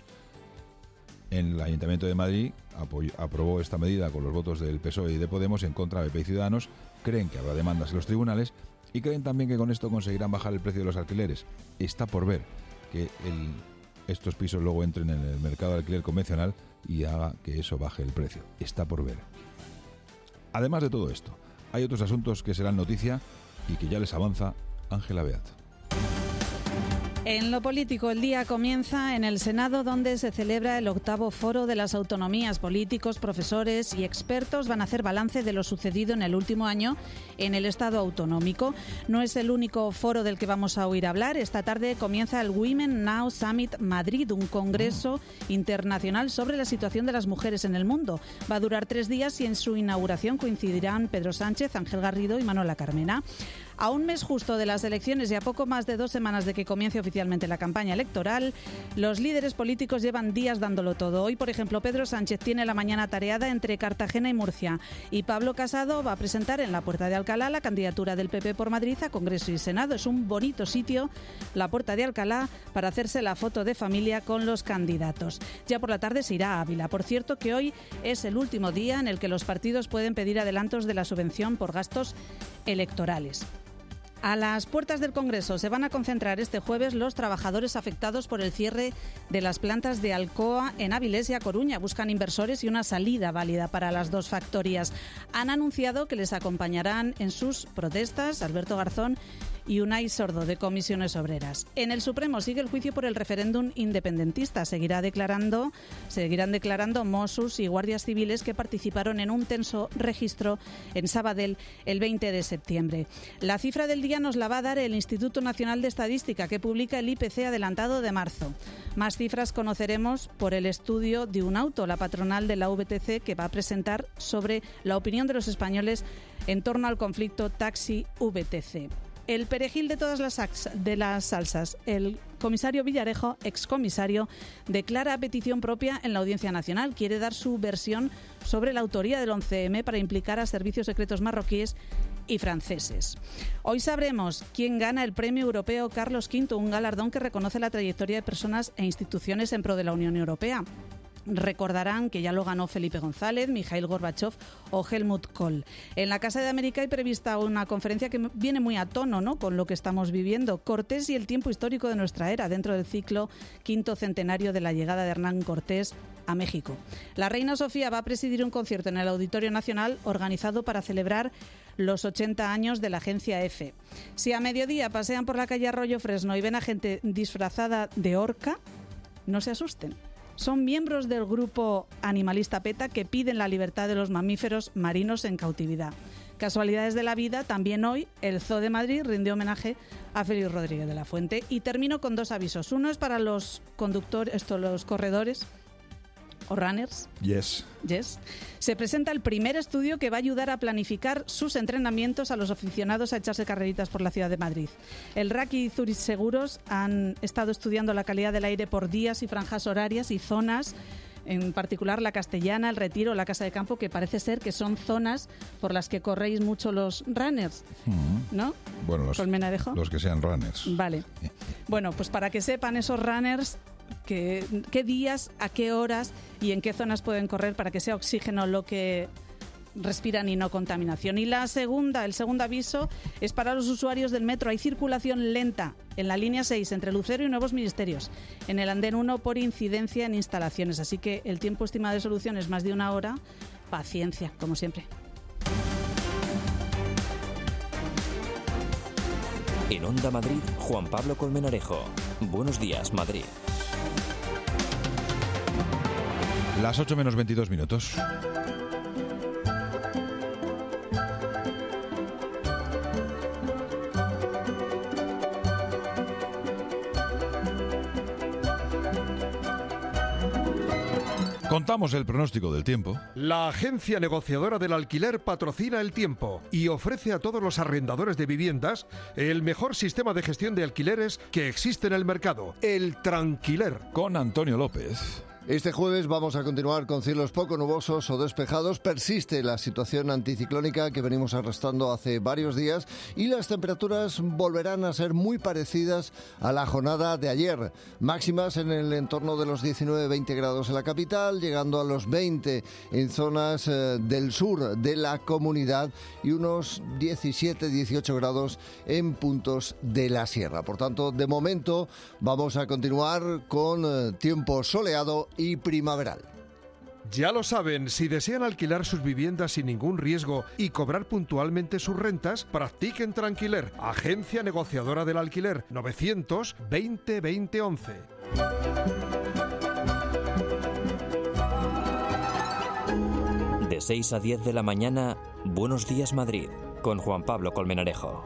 El Ayuntamiento de Madrid aprobó esta medida con los votos del PSOE y de Podemos en contra de PP y Ciudadanos. Creen que habrá demandas en los tribunales y creen también que con esto conseguirán bajar el precio de los alquileres. Está por ver que estos pisos luego entren en el mercado de alquiler convencional y haga que eso baje el precio. Está por ver. Además de todo esto, hay otros asuntos que serán noticia y que ya les avanza Ángela Beat. En lo político, el día comienza en el Senado, donde se celebra el 8º Foro de las Autonomías. Políticos, profesores y expertos van a hacer balance de lo sucedido en el último año en el Estado autonómico. No es el único foro del que vamos a oír hablar. Esta tarde comienza el Women Now Summit Madrid, un congreso internacional sobre la situación de las mujeres en el mundo. Va a durar 3 días y en su inauguración coincidirán Pedro Sánchez, Ángel Garrido y Manuela Carmena. A un mes justo de las elecciones y a poco más de 2 semanas de que comience oficialmente la campaña electoral, los líderes políticos llevan días dándolo todo. Hoy, por ejemplo, Pedro Sánchez tiene la mañana tareada entre Cartagena y Murcia, y Pablo Casado va a presentar en la Puerta de Alcalá la candidatura del PP por Madrid a Congreso y Senado. Es un bonito sitio, la Puerta de Alcalá, para hacerse la foto de familia con los candidatos. Ya por la tarde se irá a Ávila. Por cierto, que hoy es el último día en el que los partidos pueden pedir adelantos de la subvención por gastos electorales. A las puertas del Congreso se van a concentrar este jueves los trabajadores afectados por el cierre de las plantas de Alcoa en Avilés y A Coruña. Buscan inversores y una salida válida para las 2 factorías. Han anunciado que les acompañarán en sus protestas Alberto Garzón y Unai Sordo, de Comisiones Obreras. En el Supremo sigue el juicio por el referéndum independentista. Seguirán declarando Mossos y guardias civiles que participaron en un tenso registro en Sabadell el 20 de septiembre. La cifra del día nos la va a dar el Instituto Nacional de Estadística, que publica el IPC adelantado de marzo. Más cifras conoceremos por el estudio de Unauto, la patronal de la VTC, que va a presentar sobre la opinión de los españoles en torno al conflicto taxi-VTC. El perejil de todas las salsas, el comisario Villarejo, excomisario, declara a petición propia en la Audiencia Nacional. Quiere dar su versión sobre la autoría del 11M para implicar a servicios secretos marroquíes y franceses. Hoy sabremos quién gana el Premio Europeo Carlos V, un galardón que reconoce la trayectoria de personas e instituciones en pro de la Unión Europea. Recordarán que ya lo ganó Felipe González, Mikhail Gorbachev o Helmut Kohl. En la Casa de América hay prevista una conferencia que viene muy a tono, ¿no?, con lo que estamos viviendo. Cortés y el tiempo histórico de nuestra era, dentro del ciclo 5º centenario de la llegada de Hernán Cortés a México. La reina Sofía va a presidir un concierto en el Auditorio Nacional organizado para celebrar los 80 años de la agencia EFE. Si a mediodía pasean por la calle Arroyo Fresno y ven a gente disfrazada de orca, no se asusten. Son miembros del grupo animalista PETA, que piden la libertad de los mamíferos marinos en cautividad. Casualidades de la vida, también hoy el Zoo de Madrid rinde homenaje a Félix Rodríguez de la Fuente. Y termino con 2 avisos. Uno es para los los corredores o runners. Yes. Se presenta el primer estudio que va a ayudar a planificar sus entrenamientos a los aficionados a echarse carreritas por la ciudad de Madrid. El RAC y Zurich Seguros han estado estudiando la calidad del aire por días y franjas horarias y zonas, en particular la Castellana, el Retiro, la Casa de Campo, que parece ser que son zonas por las que corréis mucho los runners, ¿no? Bueno, los que sean runners. Vale. Bueno, pues para que sepan esos runners qué días, a qué horas y en qué zonas pueden correr, para que sea oxígeno lo que respiran y no contaminación. Y el segundo aviso es para los usuarios del metro. Hay circulación lenta en la línea 6 entre Lucero y Nuevos Ministerios, en el andén 1 por incidencia en instalaciones. Así que el tiempo estimado de solución es más de 1 hora. Paciencia, como siempre. En Onda Madrid, Juan Pablo Colmenarejo. Buenos días, Madrid. Las 8 menos 22 minutos. Contamos el pronóstico del tiempo. La agencia negociadora del alquiler patrocina el tiempo y ofrece a todos los arrendadores de viviendas el mejor sistema de gestión de alquileres que existe en el mercado, el Tranquiler. Con Antonio López. Este jueves vamos a continuar con cielos poco nubosos o despejados. Persiste la situación anticiclónica que venimos arrastrando hace varios días y las temperaturas volverán a ser muy parecidas a la jornada de ayer. Máximas en el entorno de los 19-20 grados en la capital, llegando a los 20 en zonas del sur de la comunidad y unos 17-18 grados en puntos de la sierra. Por tanto, de momento vamos a continuar con tiempo soleado y primaveral. Ya lo saben, si desean alquilar sus viviendas sin ningún riesgo y cobrar puntualmente sus rentas, practiquen Tranquiler, agencia negociadora del alquiler, 920 2011. De 6 a 10 de la mañana, Buenos días, Madrid, con Juan Pablo Colmenarejo.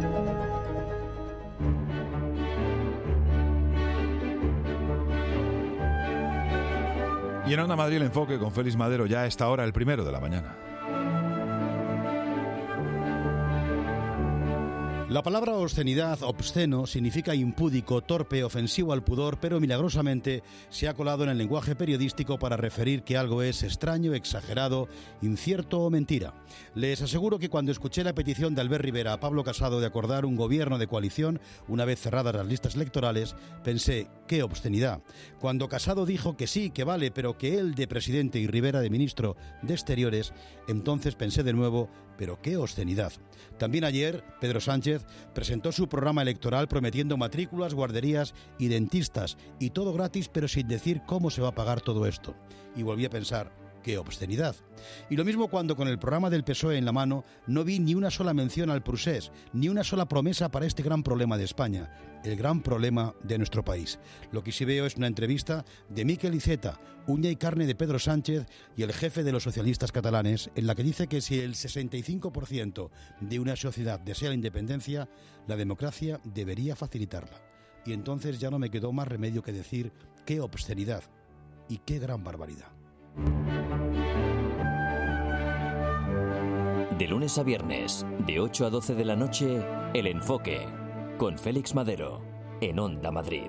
Y en Onda Madrid el enfoque con Félix Madero ya a esta hora, el 1 de la mañana. La palabra obscenidad, obsceno, significa impúdico, torpe, ofensivo al pudor, pero milagrosamente se ha colado en el lenguaje periodístico para referir que algo es extraño, exagerado, incierto o mentira. Les aseguro que cuando escuché la petición de Albert Rivera a Pablo Casado de acordar un gobierno de coalición, una vez cerradas las listas electorales, pensé, ¡qué obscenidad! Cuando Casado dijo que sí, que vale, pero que él de presidente y Rivera de ministro de Exteriores, entonces pensé de nuevo, pero qué obscenidad. También ayer, Pedro Sánchez presentó su programa electoral prometiendo matrículas, guarderías y dentistas, y todo gratis, pero sin decir cómo se va a pagar todo esto. Y volví a pensar, ¡qué obscenidad! Y lo mismo cuando con el programa del PSOE en la mano no vi ni una sola mención al procés, ni una sola promesa para este gran problema de España, el gran problema de nuestro país. Lo que sí veo es una entrevista de Miquel Iceta, uña y carne de Pedro Sánchez y el jefe de los socialistas catalanes, en la que dice que si el 65% de una sociedad desea la independencia, la democracia debería facilitarla. Y entonces ya no me quedó más remedio que decir qué obscenidad y qué gran barbaridad. De lunes a viernes, de 8 a 12 de la noche, El Enfoque, con Félix Madero, en Onda Madrid.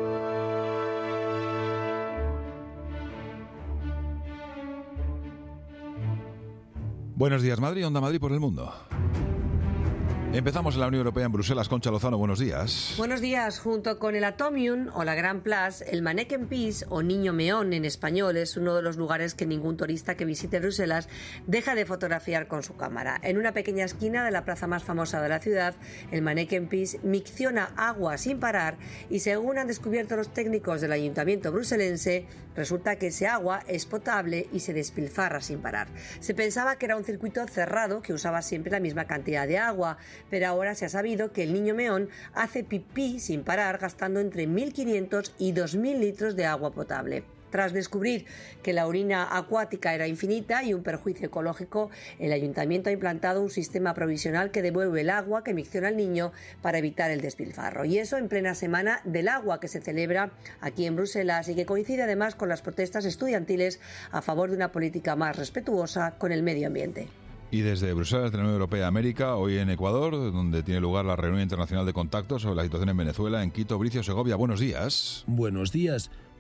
Buenos días, Madrid, Onda Madrid por el mundo. Empezamos en la Unión Europea en Bruselas. Concha Lozano, buenos días. Buenos días. Junto con el Atomium o la Grand Place, el Manneken Pis o Niño Meón en español es uno de los lugares que ningún turista que visite Bruselas deja de fotografiar con su cámara. En una pequeña esquina de la plaza más famosa de la ciudad, el Manneken Pis micciona agua sin parar y, según han descubierto los técnicos del ayuntamiento bruselense, resulta que ese agua es potable y se despilfarra sin parar. Se pensaba que era un circuito cerrado que usaba siempre la misma cantidad de agua, pero ahora se ha sabido que el Niño Meón hace pipí sin parar, gastando entre 1.500 y 2.000 litros de agua potable. Tras descubrir que la orina acuática era infinita y un perjuicio ecológico, el ayuntamiento ha implantado un sistema provisional que devuelve el agua que micciona el niño para evitar el despilfarro. Y eso en plena semana del agua que se celebra aquí en Bruselas y que coincide además con las protestas estudiantiles a favor de una política más respetuosa con el medio ambiente. Y desde Bruselas, de la Unión Europea a América, hoy en Ecuador, donde tiene lugar la reunión internacional de contactos sobre la situación en Venezuela, en Quito, Bricio Segovia. Buenos días. Buenos días.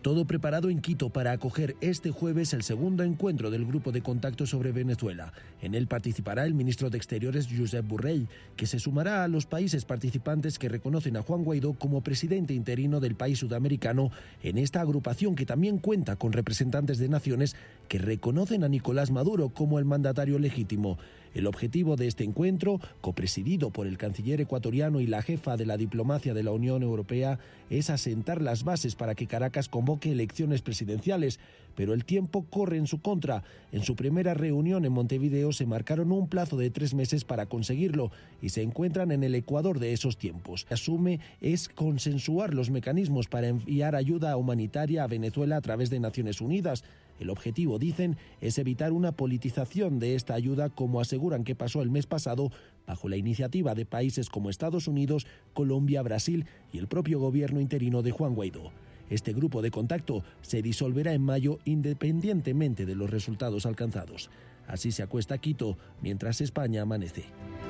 Todo preparado en Quito para acoger este jueves el segundo encuentro del Grupo de Contacto sobre Venezuela. En él participará el ministro de Exteriores, Josep Borrell, que se sumará a los países participantes que reconocen a Juan Guaidó como presidente interino del país sudamericano en esta agrupación, que también cuenta con representantes de naciones que reconocen a Nicolás Maduro como el mandatario legítimo. El objetivo de este encuentro, copresidido por el canciller ecuatoriano y la jefa de la diplomacia de la Unión Europea, es asentar las bases para que Caracas convoque elecciones presidenciales, pero el tiempo corre en su contra. En su primera reunión en Montevideo se marcaron un plazo de 3 meses para conseguirlo y se encuentran en el ecuador de esos tiempos. Lo que asume es consensuar los mecanismos para enviar ayuda humanitaria a Venezuela a través de Naciones Unidas. El objetivo, dicen, es evitar una politización de esta ayuda, como aseguran que pasó el mes pasado bajo la iniciativa de países como Estados Unidos, Colombia, Brasil y el propio gobierno interino de Juan Guaidó. Este grupo de contacto se disolverá en mayo independientemente de los resultados alcanzados. Así se acuesta Quito mientras España amanece.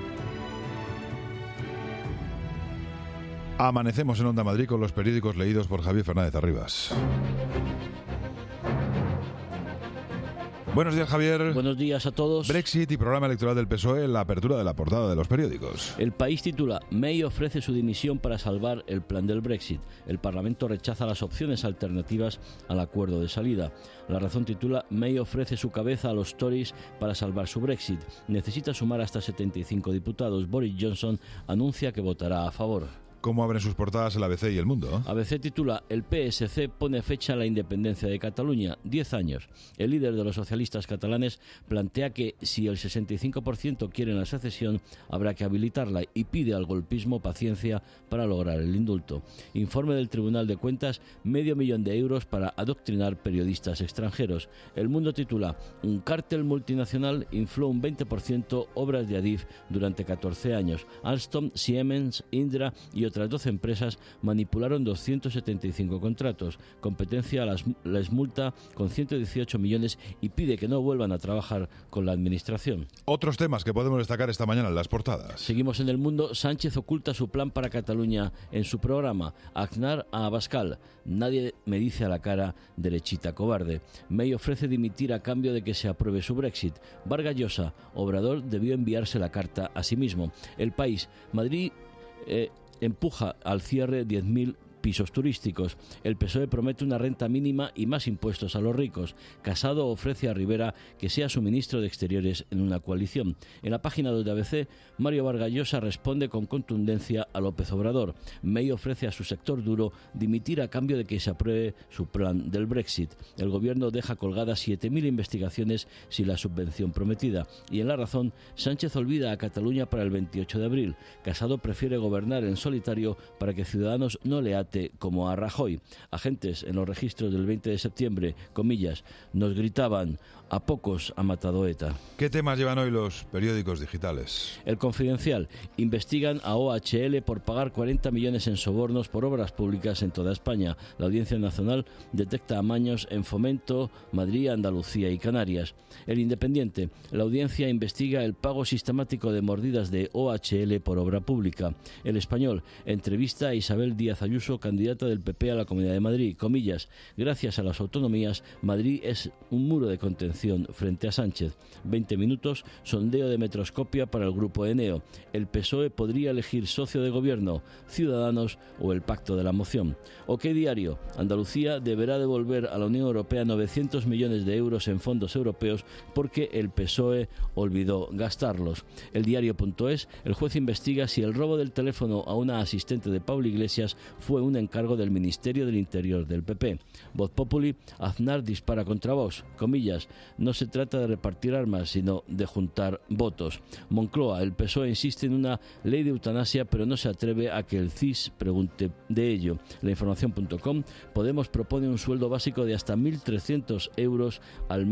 Amanecemos en Onda Madrid con los periódicos leídos por Javier Fernández Arribas. Buenos días, Javier. Buenos días a todos. Brexit y programa electoral del PSOE en la apertura de la portada de los periódicos. El País titula: May ofrece su dimisión para salvar el plan del Brexit. El Parlamento rechaza las opciones alternativas al acuerdo de salida. La Razón titula: May ofrece su cabeza a los Tories para salvar su Brexit. Necesita sumar hasta 75 diputados. Boris Johnson anuncia que votará a favor. ¿Cómo abren sus portadas el ABC y El Mundo? ABC titula: El PSC pone fecha a la independencia de Cataluña, 10 años. El líder de los socialistas catalanes plantea que si el 65% quieren la secesión, habrá que habilitarla, y pide al golpismo paciencia para lograr el indulto. Informe del Tribunal de Cuentas: $500,000 de euros para adoctrinar periodistas extranjeros. El Mundo titula: Un cártel multinacional infló un 20% obras de Adif durante 14 años. Alstom, Siemens, Indra y otras 12 empresas manipularon 275 contratos. Competencia les multa con 118 millones y pide que no vuelvan a trabajar con la administración. Otros temas que podemos destacar esta mañana en las portadas. Seguimos en El Mundo. Sánchez oculta su plan para Cataluña en su programa. Aznar a Abascal: nadie me dice a la cara, derechita cobarde. May ofrece dimitir a cambio de que se apruebe su Brexit. Vargas Llosa: Obrador debió enviarse la carta a sí mismo. El País: Madrid empuja al cierre 10.000 pisos turísticos. El PSOE promete una renta mínima y más impuestos a los ricos. Casado ofrece a Rivera que sea su ministro de Exteriores en una coalición. En la página 2 de ABC, Mario Vargas Llosa responde con contundencia a López Obrador. May ofrece a su sector duro dimitir a cambio de que se apruebe su plan del Brexit. El gobierno deja colgadas 7.000 investigaciones sin la subvención prometida. Y en La Razón, Sánchez olvida a Cataluña para el 28 de abril. Casado prefiere gobernar en solitario para que Ciudadanos no le ate como a Rajoy. Agentes en los registros del 20 de septiembre, comillas, nos gritaban: a pocos ha matado ETA. ¿Qué temas llevan hoy los periódicos digitales? El Confidencial: investigan a OHL por pagar 40 millones en sobornos por obras públicas en toda España. La Audiencia Nacional detecta amaños en Fomento, Madrid, Andalucía y Canarias. El Independiente: la audiencia investiga el pago sistemático de mordidas de OHL por obra pública. El Español: entrevista a Isabel Díaz Ayuso, candidata del PP a la Comunidad de Madrid. Comillas: gracias a las autonomías, Madrid es un muro de contención frente a Sánchez. 20 minutos, sondeo de Metroscopia para el grupo Eneo. El PSOE podría elegir socio de gobierno, Ciudadanos o el Pacto de la Moción. OK Diario: Andalucía deberá devolver a la Unión Europea 900 millones de euros en fondos europeos porque el PSOE olvidó gastarlos. El Diario.es: el juez investiga si el robo del teléfono a una asistente de Pablo Iglesias fue un encargo del Ministerio del Interior del PP. Voz Populi: Aznar dispara contra Vox. Comillas: no se trata de repartir armas, sino de juntar votos. Moncloa: el PSOE insiste en una ley de eutanasia, pero no se atreve a que el CIS pregunte de ello. Lainformación.com: Podemos propone un sueldo básico de hasta 1.300 euros al mes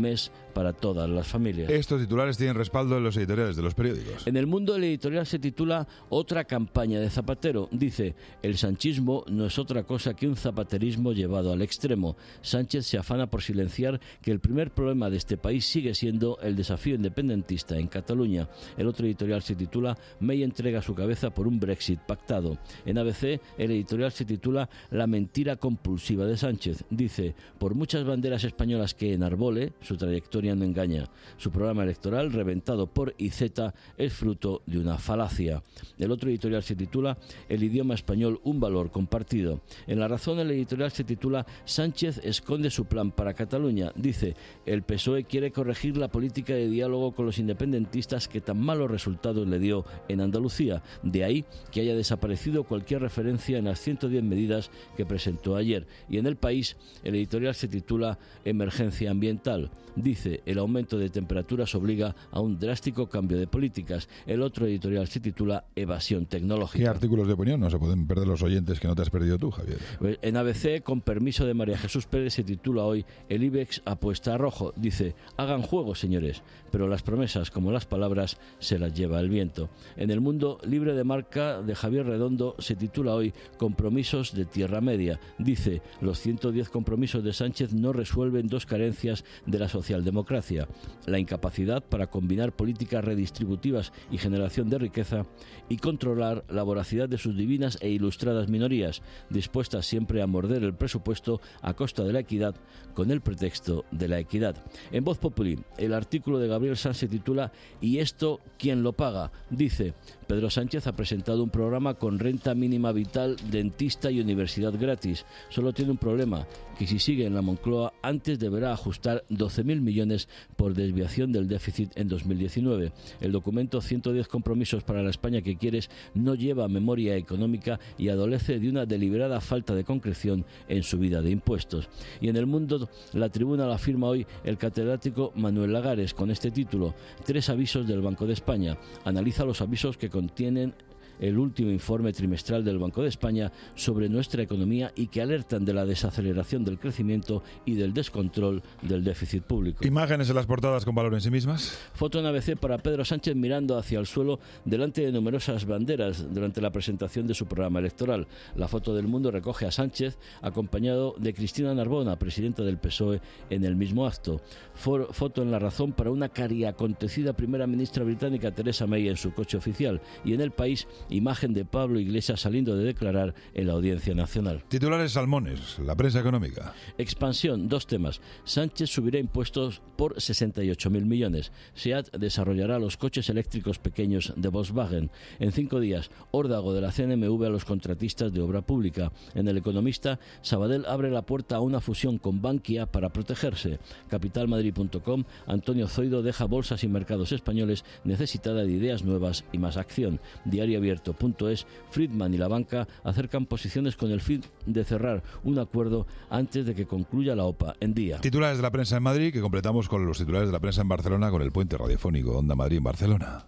para todas las familias. Estos titulares tienen respaldo en los editoriales de los periódicos. En El Mundo, el editorial se titula Otra campaña de Zapatero. Dice: el sanchismo no es otra cosa que un zapaterismo llevado al extremo. Sánchez se afana por silenciar que el primer problema de este país sigue siendo el desafío independentista en Cataluña. El otro editorial se titula May entrega su cabeza por un Brexit pactado. En ABC, el editorial se titula La mentira compulsiva de Sánchez. Dice: por muchas banderas españolas que enarbole, su trayectoria no engaña. Su programa electoral, reventado por IZ, es fruto de una falacia. El otro editorial se titula El idioma español, un valor compartido. En La Razón, el editorial se titula Sánchez esconde su plan para Cataluña. Dice: el PSOE quiere corregir la política de diálogo con los independentistas que tan malos resultados le dio en Andalucía. De ahí que haya desaparecido cualquier referencia en las 110 medidas que presentó ayer. Y en El País, el editorial se titula Emergencia ambiental. Dice: el aumento de temperaturas obliga a un drástico cambio de políticas. El otro editorial se titula Evasión tecnológica. ¿Qué artículos de opinión no se pueden perder los oyentes que no te has perdido tú, Javier? En ABC, con permiso de María Jesús Pérez, se titula hoy El IBEX apuesta a rojo. Dice: hagan juego, señores, pero las promesas, como las palabras, se las lleva el viento. En El Mundo, libre de marca, de Javier Redondo, se titula hoy Compromisos de Tierra Media. Dice: los 110 compromisos de Sánchez no resuelven dos carencias de la socialdemocracia: la incapacidad para combinar políticas redistributivas y generación de riqueza, y controlar la voracidad de sus divinas e ilustradas minorías, dispuestas siempre a morder el presupuesto a costa de la equidad, con el pretexto de la equidad. En Voz Populi, el artículo de Gabriel Sanz se titula ¿Y esto quién lo paga? Dice: Pedro Sánchez ha presentado un programa con renta mínima vital, dentista y universidad gratis. Solo tiene un problema, que si sigue en la Moncloa, antes deberá ajustar 12.000 millones por desviación del déficit en 2019. El documento 110 compromisos para la España que quieres no lleva memoria económica y adolece de una deliberada falta de concreción en subida de impuestos. Y en El Mundo, La Tribuna la firma hoy el catedrático Manuel Lagares con este título: 3 avisos del Banco de España. Analiza los avisos que contienen el último informe trimestral del Banco de España sobre nuestra economía y que alertan de la desaceleración del crecimiento y del descontrol del déficit público. ¿Imágenes en las portadas con valor en sí mismas? Foto en ABC para Pedro Sánchez mirando hacia el suelo delante de numerosas banderas durante la presentación de su programa electoral. La foto del Mundo recoge a Sánchez acompañado de Cristina Narbona, presidenta del PSOE, en el mismo acto. Foto en La Razón para una cariacontecida primera ministra británica Theresa May en su coche oficial. Y en El País, imagen de Pablo Iglesias saliendo de declarar en la Audiencia Nacional. Titulares salmones, la prensa económica. Expansión, 2 temas. Sánchez subirá impuestos por 68.000 millones. SEAT desarrollará los coches eléctricos pequeños de Volkswagen. En 5 días, órdago de la CNMV a los contratistas de obra pública. En El Economista, Sabadell abre la puerta a una fusión con Bankia para protegerse. Capitalmadrid.com, Antonio Zoido deja bolsas y mercados españoles necesitada de ideas nuevas y más acción. Diario Abierto.es, Friedman y la banca acercan posiciones con el fin de cerrar un acuerdo antes de que concluya la OPA en día. Titulares de la prensa en Madrid, que completamos con los titulares de la prensa en Barcelona con el puente radiofónico Onda Madrid en Barcelona.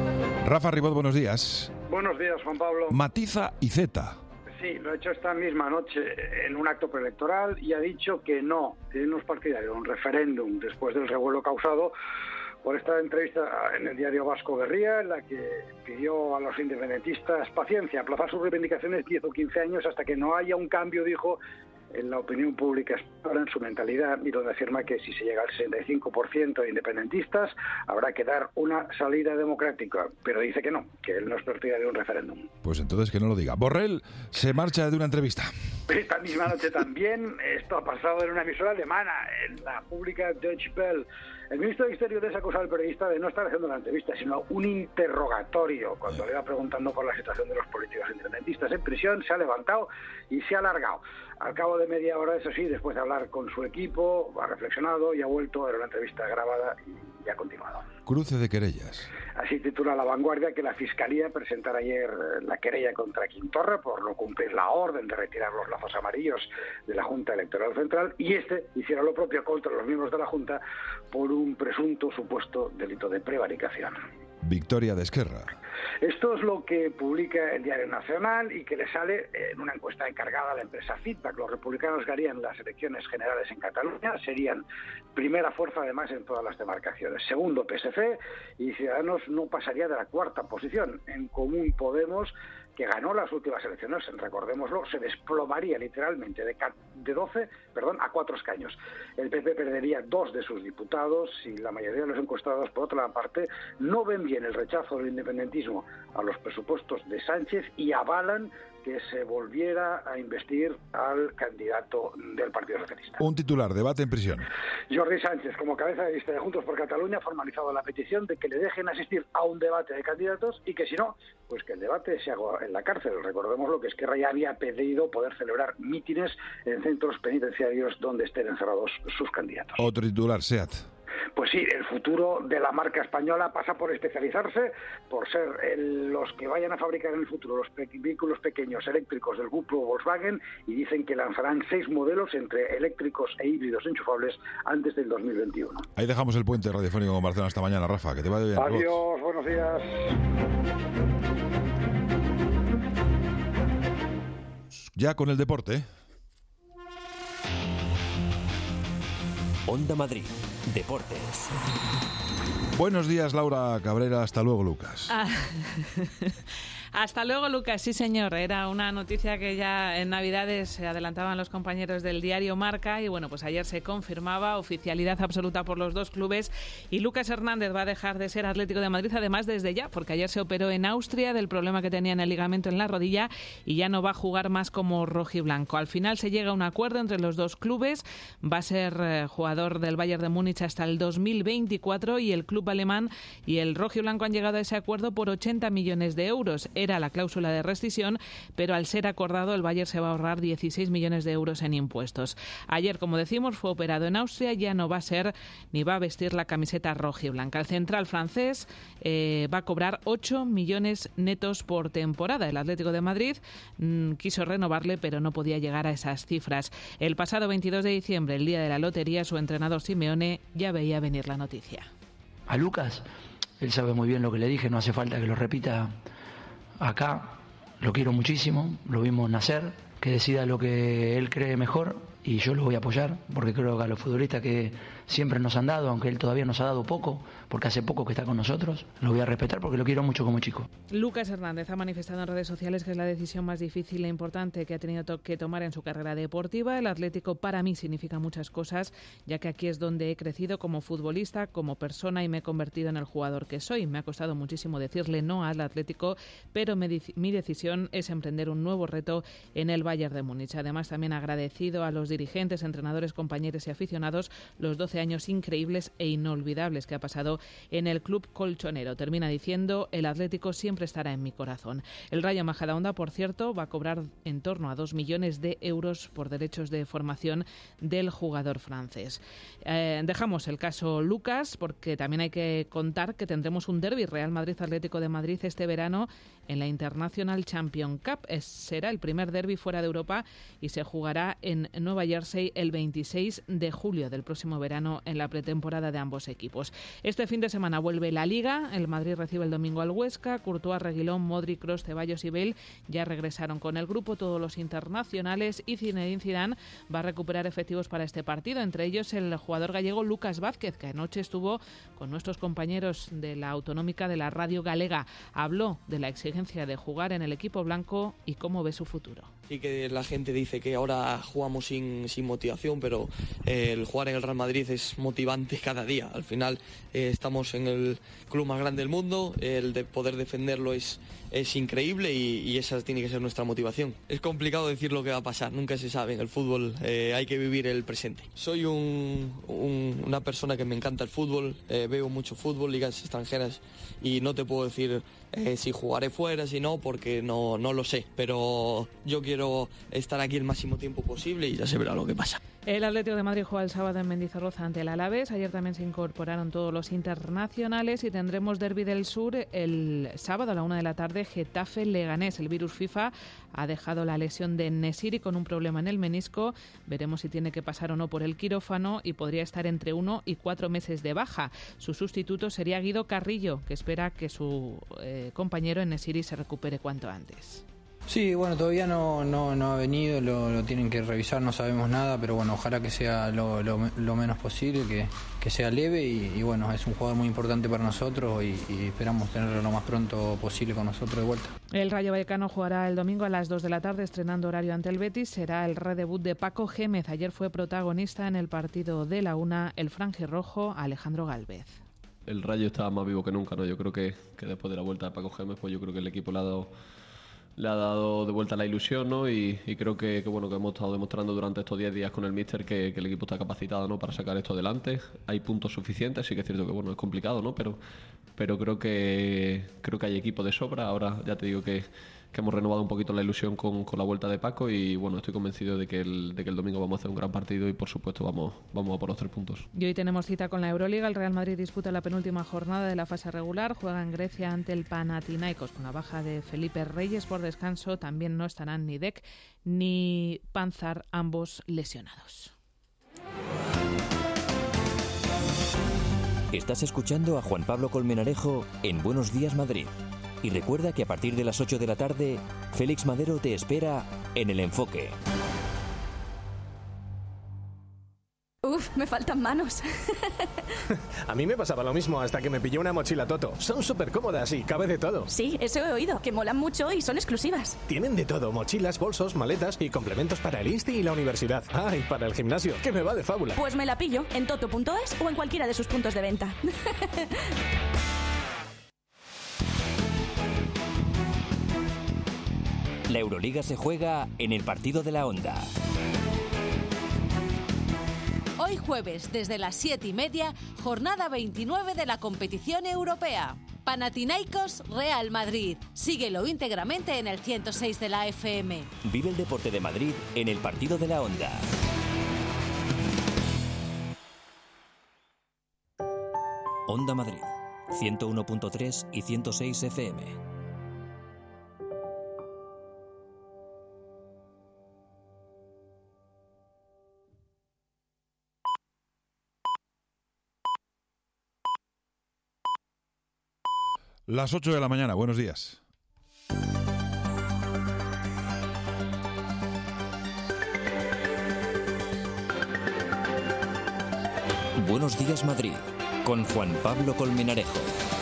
Rafa Ribot, buenos días. Buenos días, Juan Pablo. Matiza IZ. Sí, lo ha hecho esta misma noche en un acto preelectoral y ha dicho que no es partidario de un referéndum después del revuelo causado por esta entrevista en el diario vasco Berria, en la que pidió a los independentistas paciencia, aplazar sus reivindicaciones 10 o 15 años hasta que no haya un cambio, dijo, en la opinión pública española, en su mentalidad, y donde afirma que si se llega al 65% de independentistas habrá que dar una salida democrática, pero dice que no, que él no es partidario de un referéndum. Pues entonces que no lo diga. Borrell se marcha de una entrevista. Esta misma noche también, esto ha pasado en una emisora alemana, en la pública Deutsche Welle. El ministro de Exteriores acusa al periodista de no estar haciendo la entrevista, sino un interrogatorio. Cuando le iba preguntando por la situación de los políticos independentistas en prisión, se ha levantado y se ha alargado. Al cabo de media hora, eso sí, después de hablar con su equipo, ha reflexionado y ha vuelto. Era una entrevista grabada y ha continuado. Cruce de querellas. Así titula La Vanguardia que la Fiscalía presentara ayer la querella contra Quintorra por no cumplir la orden de retirar los lazos amarillos de la Junta Electoral Central, y hiciera lo propio contra los miembros de la Junta por un presunto supuesto delito de prevaricación. Victoria de Esquerra. Esto es lo que publica el Diario Nacional y que le sale en una encuesta encargada a la empresa Feedback. Los republicanos ganarían las elecciones generales en Cataluña, serían primera fuerza además en todas las demarcaciones. Segundo, PSC, y Ciudadanos no pasaría de la cuarta posición. En Común Podemos, que ganó las últimas elecciones, recordémoslo, se desplomaría literalmente de 12 a 4 escaños. El PP perdería 2 de sus diputados y la mayoría de los encuestados, por otra parte, no ven bien el rechazo del independentismo a los presupuestos de Sánchez y avalan que se volviera a investir al candidato del Partido Socialista. Un titular, debate en prisión. Jordi Sánchez, como cabeza de lista de Juntos por Cataluña, ha formalizado la petición de que le dejen asistir a un debate de candidatos y que si no, pues que el debate se haga en la cárcel. Recordemos lo que Esquerra ya había pedido poder celebrar mítines en centros penitenciarios donde estén encerrados sus candidatos. Otro titular, SEAT. Pues sí, el futuro de la marca española pasa por especializarse, por ser los que vayan a fabricar en el futuro los vehículos pequeños eléctricos del grupo Volkswagen, y dicen que lanzarán 6 modelos entre eléctricos e híbridos enchufables antes del 2021. Ahí dejamos el puente radiofónico con Barcelona hasta mañana, Rafa, que te vaya bien. Adiós, buenos días. Ya con el deporte. Onda Madrid. Deportes. Buenos días, Laura Cabrera. Hasta luego, Lucas. Hasta luego, Lucas. Sí, señor. Era una noticia que ya en Navidades se adelantaban los compañeros del diario Marca y bueno, pues ayer se confirmaba oficialidad absoluta por los dos clubes y Lucas Hernández va a dejar de ser Atlético de Madrid, además desde ya, porque ayer se operó en Austria del problema que tenía en el ligamento en la rodilla y ya no va a jugar más como rojiblanco. Al final se llega a un acuerdo entre los dos clubes. Va a ser jugador del Bayern de Múnich hasta el 2024 y el club alemán y el rojiblanco han llegado a ese acuerdo por 80 millones de euros. Era la cláusula de rescisión, pero al ser acordado el Bayern se va a ahorrar 16 millones de euros en impuestos. Ayer, como decimos, fue operado en Austria, ya no va a ser ni va a vestir la camiseta rojiblanca. El central francés va a cobrar 8 millones netos por temporada. El Atlético de Madrid quiso renovarle, pero no podía llegar a esas cifras. El pasado 22 de diciembre, el día de la lotería, su entrenador Simeone ya veía venir la noticia. A Lucas, él sabe muy bien lo que le dije, no hace falta que lo repita acá, lo quiero muchísimo, lo vimos nacer, que decida lo que él cree mejor y yo lo voy a apoyar, porque creo que a los futbolistas que siempre nos han dado, aunque él todavía nos ha dado poco, porque hace poco que está con nosotros, lo voy a respetar porque lo quiero mucho como chico. Lucas Hernández ha manifestado en redes sociales que es la decisión más difícil e importante que ha tenido que tomar en su carrera deportiva. El Atlético para mí significa muchas cosas, ya que aquí es donde he crecido como futbolista, como persona y me he convertido en el jugador que soy. Me ha costado muchísimo decirle no al Atlético, pero mi decisión es emprender un nuevo reto en el Bayern de Múnich. Además, también agradecido a los dirigentes, entrenadores, compañeros y aficionados los 12 años increíbles e inolvidables que ha pasado en el club colchonero. Termina diciendo, el Atlético siempre estará en mi corazón. El Rayo Majadahonda, por cierto, va a cobrar en torno a 2 millones de euros por derechos de formación del jugador francés. Dejamos el caso Lucas, porque también hay que contar que tendremos un derbi Real Madrid-Atlético de Madrid este verano en la International Champions Cup. Será el primer derbi fuera de Europa y se jugará en Nueva Jersey el 26 de julio del próximo verano en la pretemporada de ambos equipos. Este fin de semana vuelve la Liga. El Madrid recibe el domingo al Huesca. Courtois, Reguilón, Modric, Kroos, Ceballos y Bale ya regresaron con el grupo, todos los internacionales, y Zinedine Zidane va a recuperar efectivos para este partido, entre ellos el jugador gallego Lucas Vázquez, que anoche estuvo con nuestros compañeros de la Autonómica de la Radio Galega. Habló de la exigencia de jugar en el equipo blanco y cómo ve su futuro. Sí que la gente dice que ahora jugamos sin motivación, pero el jugar en el Real Madrid es motivante cada día. Al final estamos en el club más grande del mundo, el de poder defenderlo es increíble y esa tiene que ser nuestra motivación. Es complicado decir lo que va a pasar, nunca se sabe. En el fútbol hay que vivir el presente. Soy una persona que me encanta el fútbol, veo mucho fútbol, ligas extranjeras, y no te puedo decir si jugaré fuera, si no, porque no lo sé. Pero yo quiero estar aquí el máximo tiempo posible y ya se verá lo que pasa. El Atlético de Madrid juega el sábado en Mendizorroza ante el Alavés. Ayer también se incorporaron todos los internacionales y tendremos Derbi del Sur el sábado a la 1 de la tarde, Getafe-Leganés. El virus FIFA ha dejado la lesión de En-Nesyri con un problema en el menisco. Veremos si tiene que pasar o no por el quirófano y podría estar entre 1 y 4 meses de baja. Su sustituto sería Guido Carrillo, que espera que su compañero En-Nesyri se recupere cuanto antes. Sí, bueno, todavía no ha venido, lo tienen que revisar, no sabemos nada, pero bueno, ojalá que sea lo menos posible, que sea leve y bueno, es un jugador muy importante para nosotros y esperamos tenerlo lo más pronto posible con nosotros de vuelta. El Rayo Vallecano jugará el domingo a las 2 de la tarde, estrenando horario ante el Betis. Será el redebut de Paco Gémez. Ayer fue protagonista en el partido de la una el franjirrojo Alejandro Gálvez. El Rayo está más vivo que nunca, ¿no? Yo creo que después de la vuelta de Paco Gémez, pues yo creo que el equipo le ha dado de vuelta la ilusión, ¿no? Y creo que bueno, que hemos estado demostrando durante estos 10 días con el míster que el equipo está capacitado, ¿no? Para sacar esto adelante. Hay puntos suficientes, sí que es cierto que bueno, es complicado, ¿no? Pero creo que hay equipo de sobra. Ahora ya te digo que hemos renovado un poquito la ilusión con la vuelta de Paco y bueno, estoy convencido de que el domingo vamos a hacer un gran partido y por supuesto vamos a por los 3 puntos. Y hoy tenemos cita con la Euroliga. El Real Madrid disputa la penúltima jornada de la fase regular. Juega en Grecia ante el Panathinaikos. Con la baja de Felipe Reyes por descanso también no estarán ni Dek ni Panzar, ambos lesionados. Estás escuchando a Juan Pablo Colmenarejo en Buenos Días Madrid. Y recuerda que a partir de las 8 de la tarde, Félix Madero te espera en El Enfoque. Uf, me faltan manos. A mí me pasaba lo mismo hasta que me pillé una mochila Toto. Son súper cómodas y cabe de todo. Sí, eso he oído, que molan mucho y son exclusivas. Tienen de todo, mochilas, bolsos, maletas y complementos para el Insti y la universidad. Ah, y para el gimnasio, que me va de fábula. Pues me la pillo en toto.es o en cualquiera de sus puntos de venta. La Euroliga se juega en el partido de la Onda. Hoy jueves, desde las 7:30, jornada 29 de la competición europea. Panathinaikos Real Madrid. Síguelo íntegramente en el 106 de la FM. Vive el deporte de Madrid en el partido de la Onda. Onda Madrid, 101.3 y 106 FM. Las 8 de la mañana, buenos días. Buenos días Madrid, con Juan Pablo Colmenarejo.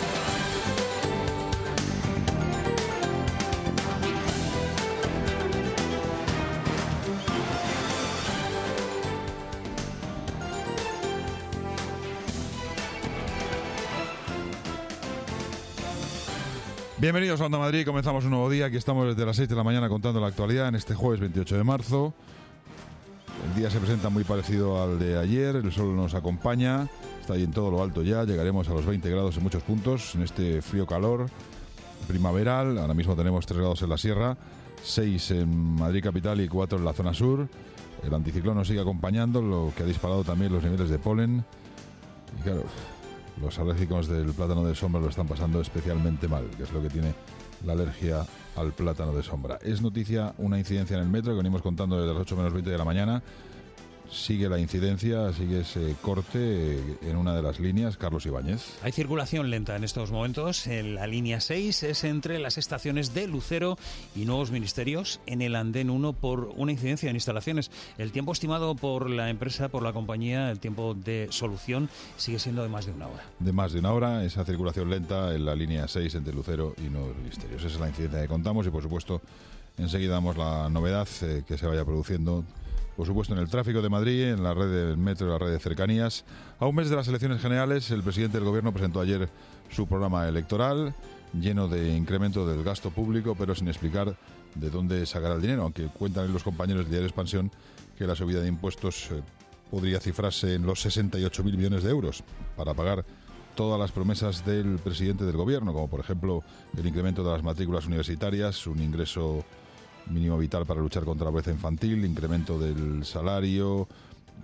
Bienvenidos a Onda Madrid, comenzamos un nuevo día. Aquí estamos desde las 6 de la mañana contando la actualidad en este jueves 28 de marzo. El día se presenta muy parecido al de ayer, el sol nos acompaña, está ahí en todo lo alto ya, llegaremos a los 20 grados en muchos puntos, en este frío calor primaveral. Ahora mismo tenemos 3 grados en la sierra, 6 en Madrid capital y 4 en la zona sur. El anticiclón nos sigue acompañando, lo que ha disparado también los niveles de polen. Y claro, los alérgicos del plátano de sombra lo están pasando especialmente mal, que es lo que tiene la alergia al plátano de sombra. Es noticia una incidencia en el metro que venimos contando desde las 8 menos 20 de la mañana. Sigue la incidencia, sigue ese corte en una de las líneas. Carlos Ibáñez. Hay circulación lenta en estos momentos. En la línea 6 es entre las estaciones de Lucero y Nuevos Ministerios en el andén 1 por una incidencia en instalaciones. El tiempo estimado por la empresa, por la compañía, el tiempo de solución sigue siendo de más de una hora. De más de una hora, esa circulación lenta en la línea 6 entre Lucero y Nuevos Ministerios. Esa es la incidencia que contamos y por supuesto enseguida damos la novedad que se vaya produciendo. Por supuesto, en el tráfico de Madrid, en la red del metro y la red de cercanías. A un mes de las elecciones generales, el presidente del Gobierno presentó ayer su programa electoral, lleno de incremento del gasto público, pero sin explicar de dónde sacará el dinero, aunque cuentan los compañeros del diario Expansión que la subida de impuestos podría cifrarse en los 68.000 millones de euros para pagar todas las promesas del presidente del Gobierno, como por ejemplo el incremento de las matrículas universitarias, un ingreso mínimo vital para luchar contra la pobreza infantil, incremento del salario,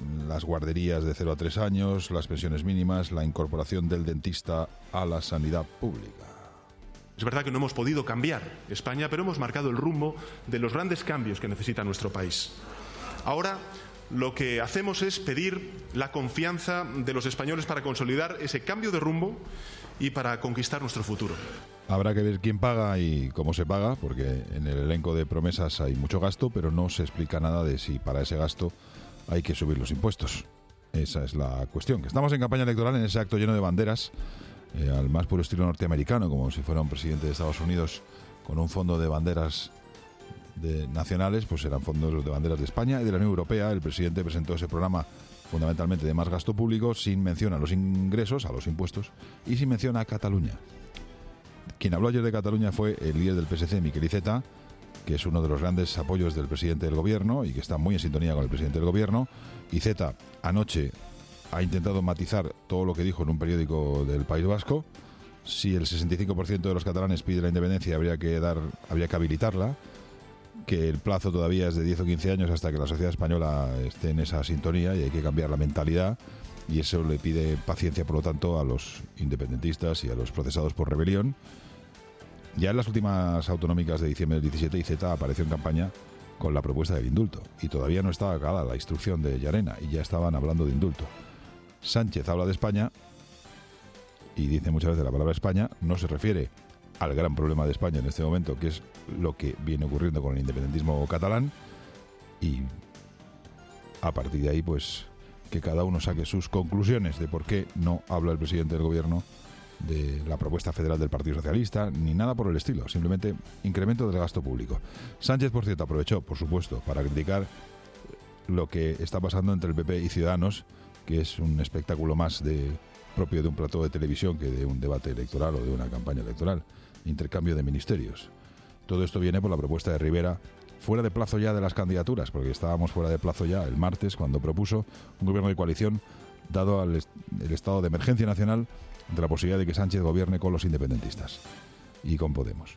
las guarderías de 0 a 3 años, las pensiones mínimas, la incorporación del dentista a la sanidad pública. Es verdad que no hemos podido cambiar España, pero hemos marcado el rumbo de los grandes cambios que necesita nuestro país. Ahora lo que hacemos es pedir la confianza de los españoles para consolidar ese cambio de rumbo y para conquistar nuestro futuro. Habrá que ver quién paga y cómo se paga, porque en el elenco de promesas hay mucho gasto, pero no se explica nada de si para ese gasto hay que subir los impuestos. Esa es la cuestión. Que estamos en campaña electoral, en ese acto lleno de banderas, al más puro estilo norteamericano, como si fuera un presidente de Estados Unidos con un fondo de banderas nacionales, pues eran fondos de banderas de España y de la Unión Europea. El presidente presentó ese programa fundamentalmente de más gasto público, sin mención a los ingresos, a los impuestos, y sin mención a Cataluña. Quien habló ayer de Cataluña fue el líder del PSC, Miquel Iceta, que es uno de los grandes apoyos del presidente del gobierno y que está muy en sintonía con el presidente del gobierno. Iceta anoche ha intentado matizar todo lo que dijo en un periódico del País Vasco. Si el 65% de los catalanes pide la independencia, habría que habilitarla, que el plazo todavía es de 10 o 15 años hasta que la sociedad española esté en esa sintonía y hay que cambiar la mentalidad, y eso le pide paciencia, por lo tanto, a los independentistas y a los procesados por rebelión. Ya en las últimas autonómicas de diciembre del 17, Iceta apareció en campaña con la propuesta del indulto y todavía no estaba acabada la instrucción de Llarena y ya estaban hablando de indulto. Sánchez habla de España y dice muchas veces la palabra España, no se refiere al gran problema de España en este momento, que es lo que viene ocurriendo con el independentismo catalán, y a partir de ahí pues que cada uno saque sus conclusiones de por qué no habla el presidente del gobierno de la propuesta federal del Partido Socialista, ni nada por el estilo, simplemente incremento del gasto público. Sánchez, por cierto, aprovechó, por supuesto, para criticar lo que está pasando entre el PP y Ciudadanos, que es un espectáculo más propio de un plató de televisión que de un debate electoral o de una campaña electoral, intercambio de ministerios. Todo esto viene por la propuesta de Rivera, fuera de plazo ya de las candidaturas, porque estábamos fuera de plazo ya el martes cuando propuso un gobierno de coalición, dado el estado de emergencia nacional, de la posibilidad de que Sánchez gobierne con los independentistas y con Podemos.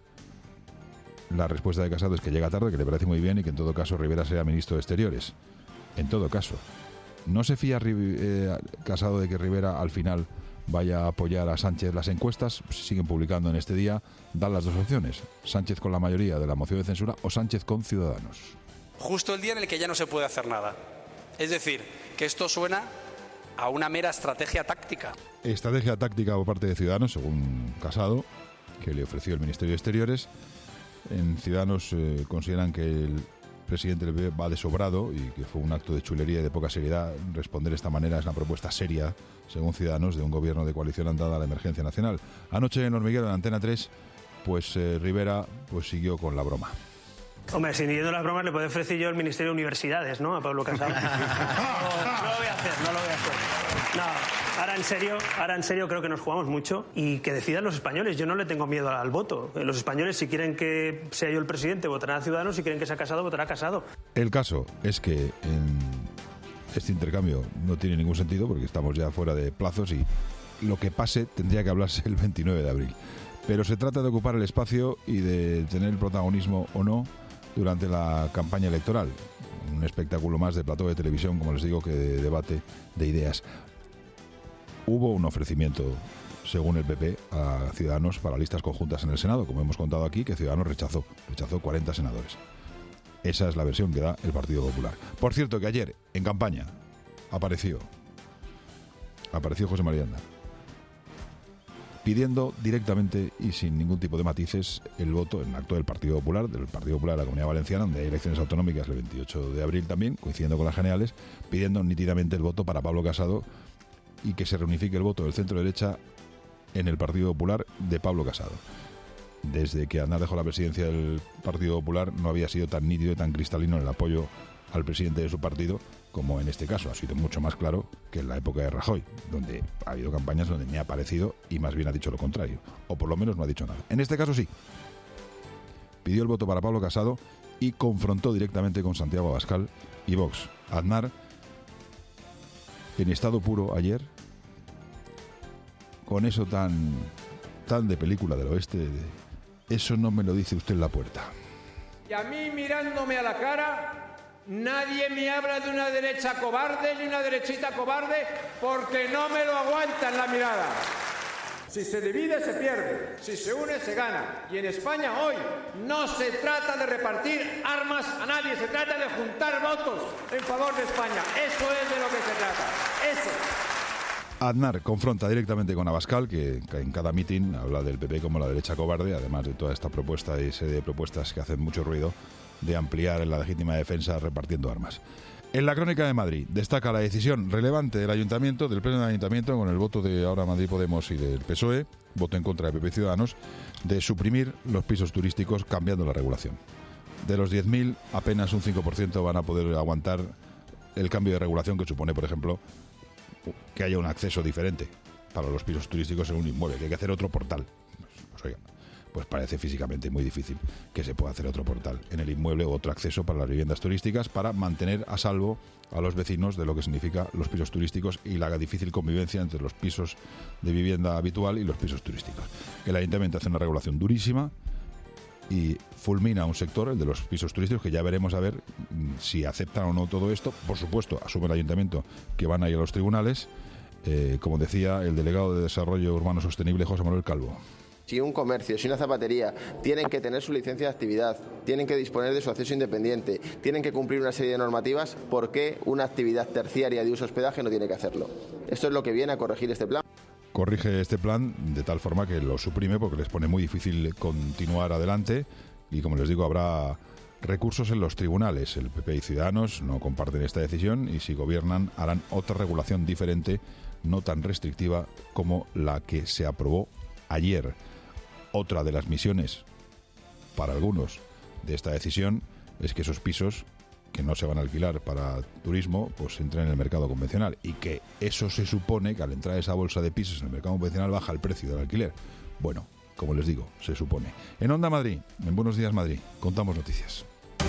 La respuesta de Casado es que llega tarde, que le parece muy bien y que en todo caso Rivera sea ministro de Exteriores. En todo caso, ¿no se fía Casado de que Rivera al final vaya a apoyar a Sánchez? Las encuestas siguen publicando en este día, dan las dos opciones: Sánchez con la mayoría de la moción de censura o Sánchez con Ciudadanos. Justo el día en el que ya no se puede hacer nada. Es decir, que esto suena a una mera estrategia táctica. Estrategia táctica por parte de Ciudadanos, según Casado, que le ofreció el Ministerio de Exteriores. En Ciudadanos consideran que el presidente del PP va de sobrado y que fue un acto de chulería y de poca seriedad. Responder de esta manera es una propuesta seria, según Ciudadanos, de un gobierno de coalición andada a la emergencia nacional. Anoche en Hormiguero, en Antena 3, pues Rivera pues siguió con la broma. Hombre, sin yendo las bromas, le puedo ofrecer yo el Ministerio de Universidades, ¿no? A Pablo Casado. No lo voy a hacer. No, ahora en serio creo que nos jugamos mucho y que decidan los españoles. Yo no le tengo miedo al voto. Los españoles, si quieren que sea yo el presidente, votarán a Ciudadanos. Si quieren que sea Casado, votará a Casado. El caso es que este intercambio no tiene ningún sentido porque estamos ya fuera de plazos y lo que pase tendría que hablarse el 29 de abril. Pero se trata de ocupar el espacio y de tener el protagonismo o no durante la campaña electoral. Un espectáculo más de plató de televisión, como les digo, que de debate de ideas. Hubo un ofrecimiento, según el PP, a Ciudadanos para listas conjuntas en el Senado, como hemos contado aquí, que Ciudadanos rechazó 40 senadores. Esa es la versión que da el Partido Popular. Por cierto, que ayer, en campaña, apareció José María Aznar, pidiendo directamente y sin ningún tipo de matices el voto en acto del Partido Popular de la Comunidad Valenciana, donde hay elecciones autonómicas el 28 de abril también, coincidiendo con las generales, pidiendo nítidamente el voto para Pablo Casado y que se reunifique el voto del centro-derecha en el Partido Popular de Pablo Casado. Desde que Aznar dejó la presidencia del Partido Popular no había sido tan nítido y tan cristalino en el apoyo al presidente de su partido como en este caso. Ha sido mucho más claro que en la época de Rajoy, donde ha habido campañas donde me ha parecido y más bien ha dicho lo contrario, o por lo menos no ha dicho nada. En este caso sí. Pidió el voto para Pablo Casado y confrontó directamente con Santiago Abascal y Vox. Aznar, en estado puro ayer, con eso tan de película del oeste, eso no me lo dice usted en la puerta. Y a mí mirándome a la cara Nadie me habla de una derecha cobarde ni una derechita cobarde porque no me lo aguantan la mirada. Si se divide, se pierde. Si se une, se gana. Y en España hoy no se trata de repartir armas a nadie, se trata de juntar votos en favor de España. Eso es de lo que se trata. Eso. Aznar confronta directamente con Abascal, que en cada mitin habla del PP como la derecha cobarde, además de toda esta propuesta y serie de propuestas que hacen mucho ruido de ampliar la legítima defensa repartiendo armas. En la Crónica de Madrid destaca la decisión relevante del Ayuntamiento, del Pleno del Ayuntamiento, con el voto de ahora Madrid Podemos y del PSOE, voto en contra de PP Ciudadanos, de suprimir los pisos turísticos cambiando la regulación. De los 10.000, apenas un 5% van a poder aguantar el cambio de regulación que supone, por ejemplo, que haya un acceso diferente para los pisos turísticos en un inmueble, que hay que hacer otro portal. Pues parece físicamente muy difícil que se pueda hacer otro portal en el inmueble o otro acceso para las viviendas turísticas para mantener a salvo a los vecinos de lo que significa los pisos turísticos y la difícil convivencia entre los pisos de vivienda habitual y los pisos turísticos. El Ayuntamiento hace una regulación durísima y fulmina un sector, el de los pisos turísticos, que ya veremos a ver si aceptan o no todo esto. Por supuesto, asume el Ayuntamiento que van a ir a los tribunales, como decía el delegado de Desarrollo Urbano Sostenible, José Manuel Calvo. Si un comercio, si una zapatería tienen que tener su licencia de actividad, tienen que disponer de su acceso independiente, tienen que cumplir una serie de normativas, ¿por qué una actividad terciaria de uso hospedaje no tiene que hacerlo? Esto es lo que viene a corregir este plan. Corrige este plan de tal forma que lo suprime porque les pone muy difícil continuar adelante y, como les digo, habrá recursos en los tribunales. El PP y Ciudadanos no comparten esta decisión y, si gobiernan, harán otra regulación diferente, no tan restrictiva como la que se aprobó ayer. Otra de las misiones, para algunos, de esta decisión es que esos pisos que no se van a alquilar para turismo, pues entren en el mercado convencional, y que eso se supone que al entrar esa bolsa de pisos en el mercado convencional baja el precio del alquiler. Bueno, como les digo, se supone. En Onda Madrid, en Buenos Días Madrid, contamos noticias.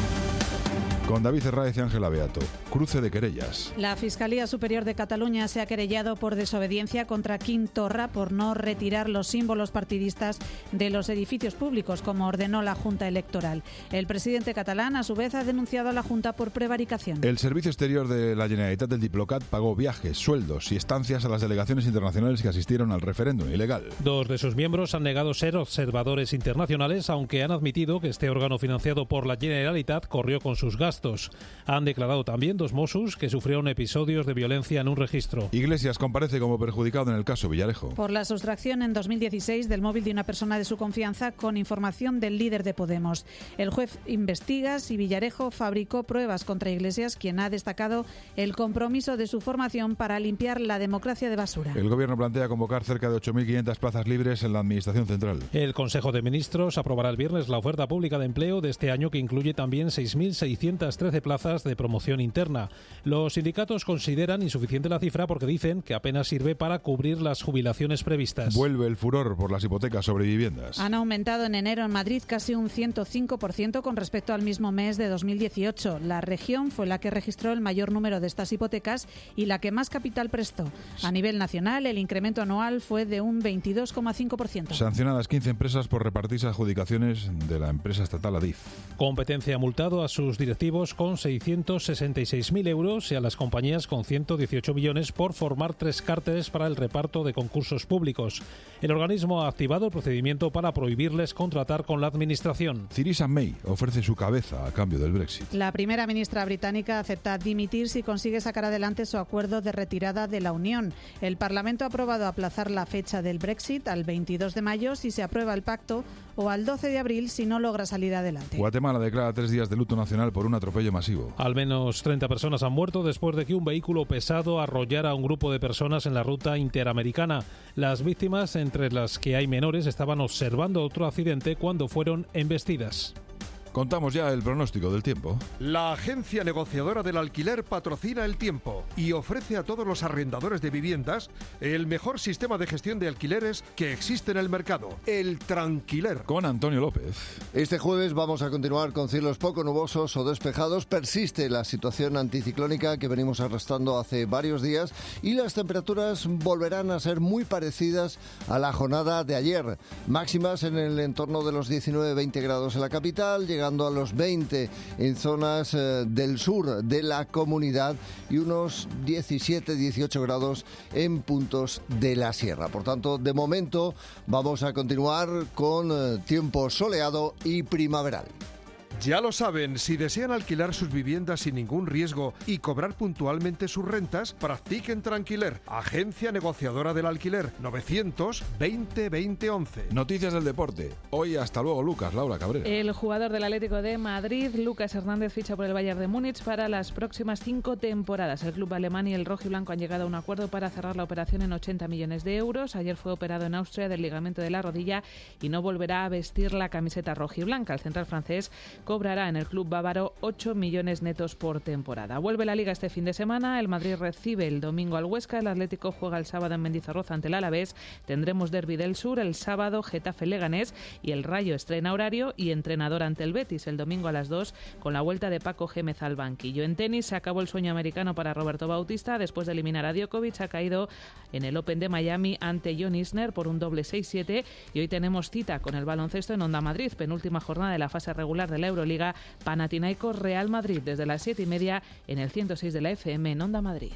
Con David Herráez y Ángela Beato. Cruce de querellas. La Fiscalía Superior de Cataluña se ha querellado por desobediencia contra Quim Torra por no retirar los símbolos partidistas de los edificios públicos, como ordenó la Junta Electoral. El presidente catalán, a su vez, ha denunciado a la Junta por prevaricación. El Servicio Exterior de la Generalitat del Diplocat pagó viajes, sueldos y estancias a las delegaciones internacionales que asistieron al referéndum ilegal. 2 de sus miembros han negado ser observadores internacionales, aunque han admitido que este órgano financiado por la Generalitat corrió con sus gastos. Han declarado también 2 Mossos que sufrieron episodios de violencia en un registro. Iglesias comparece como perjudicado en el caso Villarejo. Por la sustracción en 2016 del móvil de una persona de su confianza con información del líder de Podemos. El juez investiga si Villarejo fabricó pruebas contra Iglesias, quien ha destacado el compromiso de su formación para limpiar la democracia de basura. El gobierno plantea convocar cerca de 8.500 plazas libres en la Administración Central. El Consejo de Ministros aprobará el viernes la oferta pública de empleo de este año, que incluye también 6.613 plazas de promoción interna. Los sindicatos consideran insuficiente la cifra porque dicen que apenas sirve para cubrir las jubilaciones previstas. Vuelve el furor por las hipotecas sobre viviendas. Han aumentado en enero en Madrid casi un 105% con respecto al mismo mes de 2018. La región fue la que registró el mayor número de estas hipotecas y la que más capital prestó. A nivel nacional, el incremento anual fue de un 22,5%. Sancionadas 15 empresas por repartirse adjudicaciones de la empresa estatal Adif. Competencia ha multado a sus directivos con 666.000 euros y a las compañías con 118 millones por formar 3 cárteles para el reparto de concursos públicos. El organismo ha activado el procedimiento para prohibirles contratar con la administración. Theresa May ofrece su cabeza a cambio del Brexit. La primera ministra británica acepta dimitir si consigue sacar adelante su acuerdo de retirada de la Unión. El Parlamento ha aprobado aplazar la fecha del Brexit al 22 de mayo si se aprueba el pacto o al 12 de abril si no logra salir adelante. Guatemala declara 3 días de luto nacional por un atropello masivo. Al menos 30 personas han muerto después de que un vehículo pesado arrollara a un grupo de personas en la ruta interamericana. Las víctimas, entre las que hay menores, estaban observando otro accidente cuando fueron embestidas. Contamos ya el pronóstico del tiempo. La agencia negociadora del alquiler patrocina el tiempo y ofrece a todos los arrendadores de viviendas el mejor sistema de gestión de alquileres que existe en el mercado, el Tranquiler. Con Antonio López. Este jueves vamos a continuar con cielos poco nubosos o despejados. Persiste la situación anticiclónica que venimos arrastrando hace varios días y las temperaturas volverán a ser muy parecidas a la jornada de ayer. Máximas en el entorno de los 19-20 grados en la capital, llegando llegando a los 20 en zonas del sur de la comunidad y unos 17-18 grados en puntos de la sierra. Por tanto, de momento vamos a continuar con tiempo soleado y primaveral. Ya lo saben, si desean alquilar sus viviendas sin ningún riesgo y cobrar puntualmente sus rentas, practiquen Tranquiler, agencia negociadora del alquiler, 920-2011. Noticias del deporte. Hoy hasta luego, Lucas. Laura Cabrera. El jugador del Atlético de Madrid, Lucas Hernández, ficha por el Bayern de Múnich para las próximas 5 temporadas. El club alemán y el rojiblanco han llegado a un acuerdo para cerrar la operación en 80 millones de euros. Ayer fue operado en Austria del ligamento de la rodilla y no volverá a vestir la camiseta rojiblanca. El central francés cobrará en el club bávaro 8 millones netos por temporada. Vuelve la Liga este fin de semana. El Madrid recibe el domingo al Huesca. El Atlético juega el sábado en Mendizorroza ante el Alavés. Tendremos Derbi del Sur el sábado, Getafe-Leganés, y el Rayo estrena horario y entrenador ante el Betis el domingo a las 2 con la vuelta de Paco Gémez al banquillo. En tenis se acabó el sueño americano para Roberto Bautista. Después de eliminar a Djokovic, ha caído en el Open de Miami ante John Isner por un doble 6-7 y hoy tenemos cita con el baloncesto en Onda Madrid, penúltima jornada de la fase regular de la Euroliga. Panathinaikos Real Madrid desde las 7:30 en el 106 de la FM en Onda Madrid.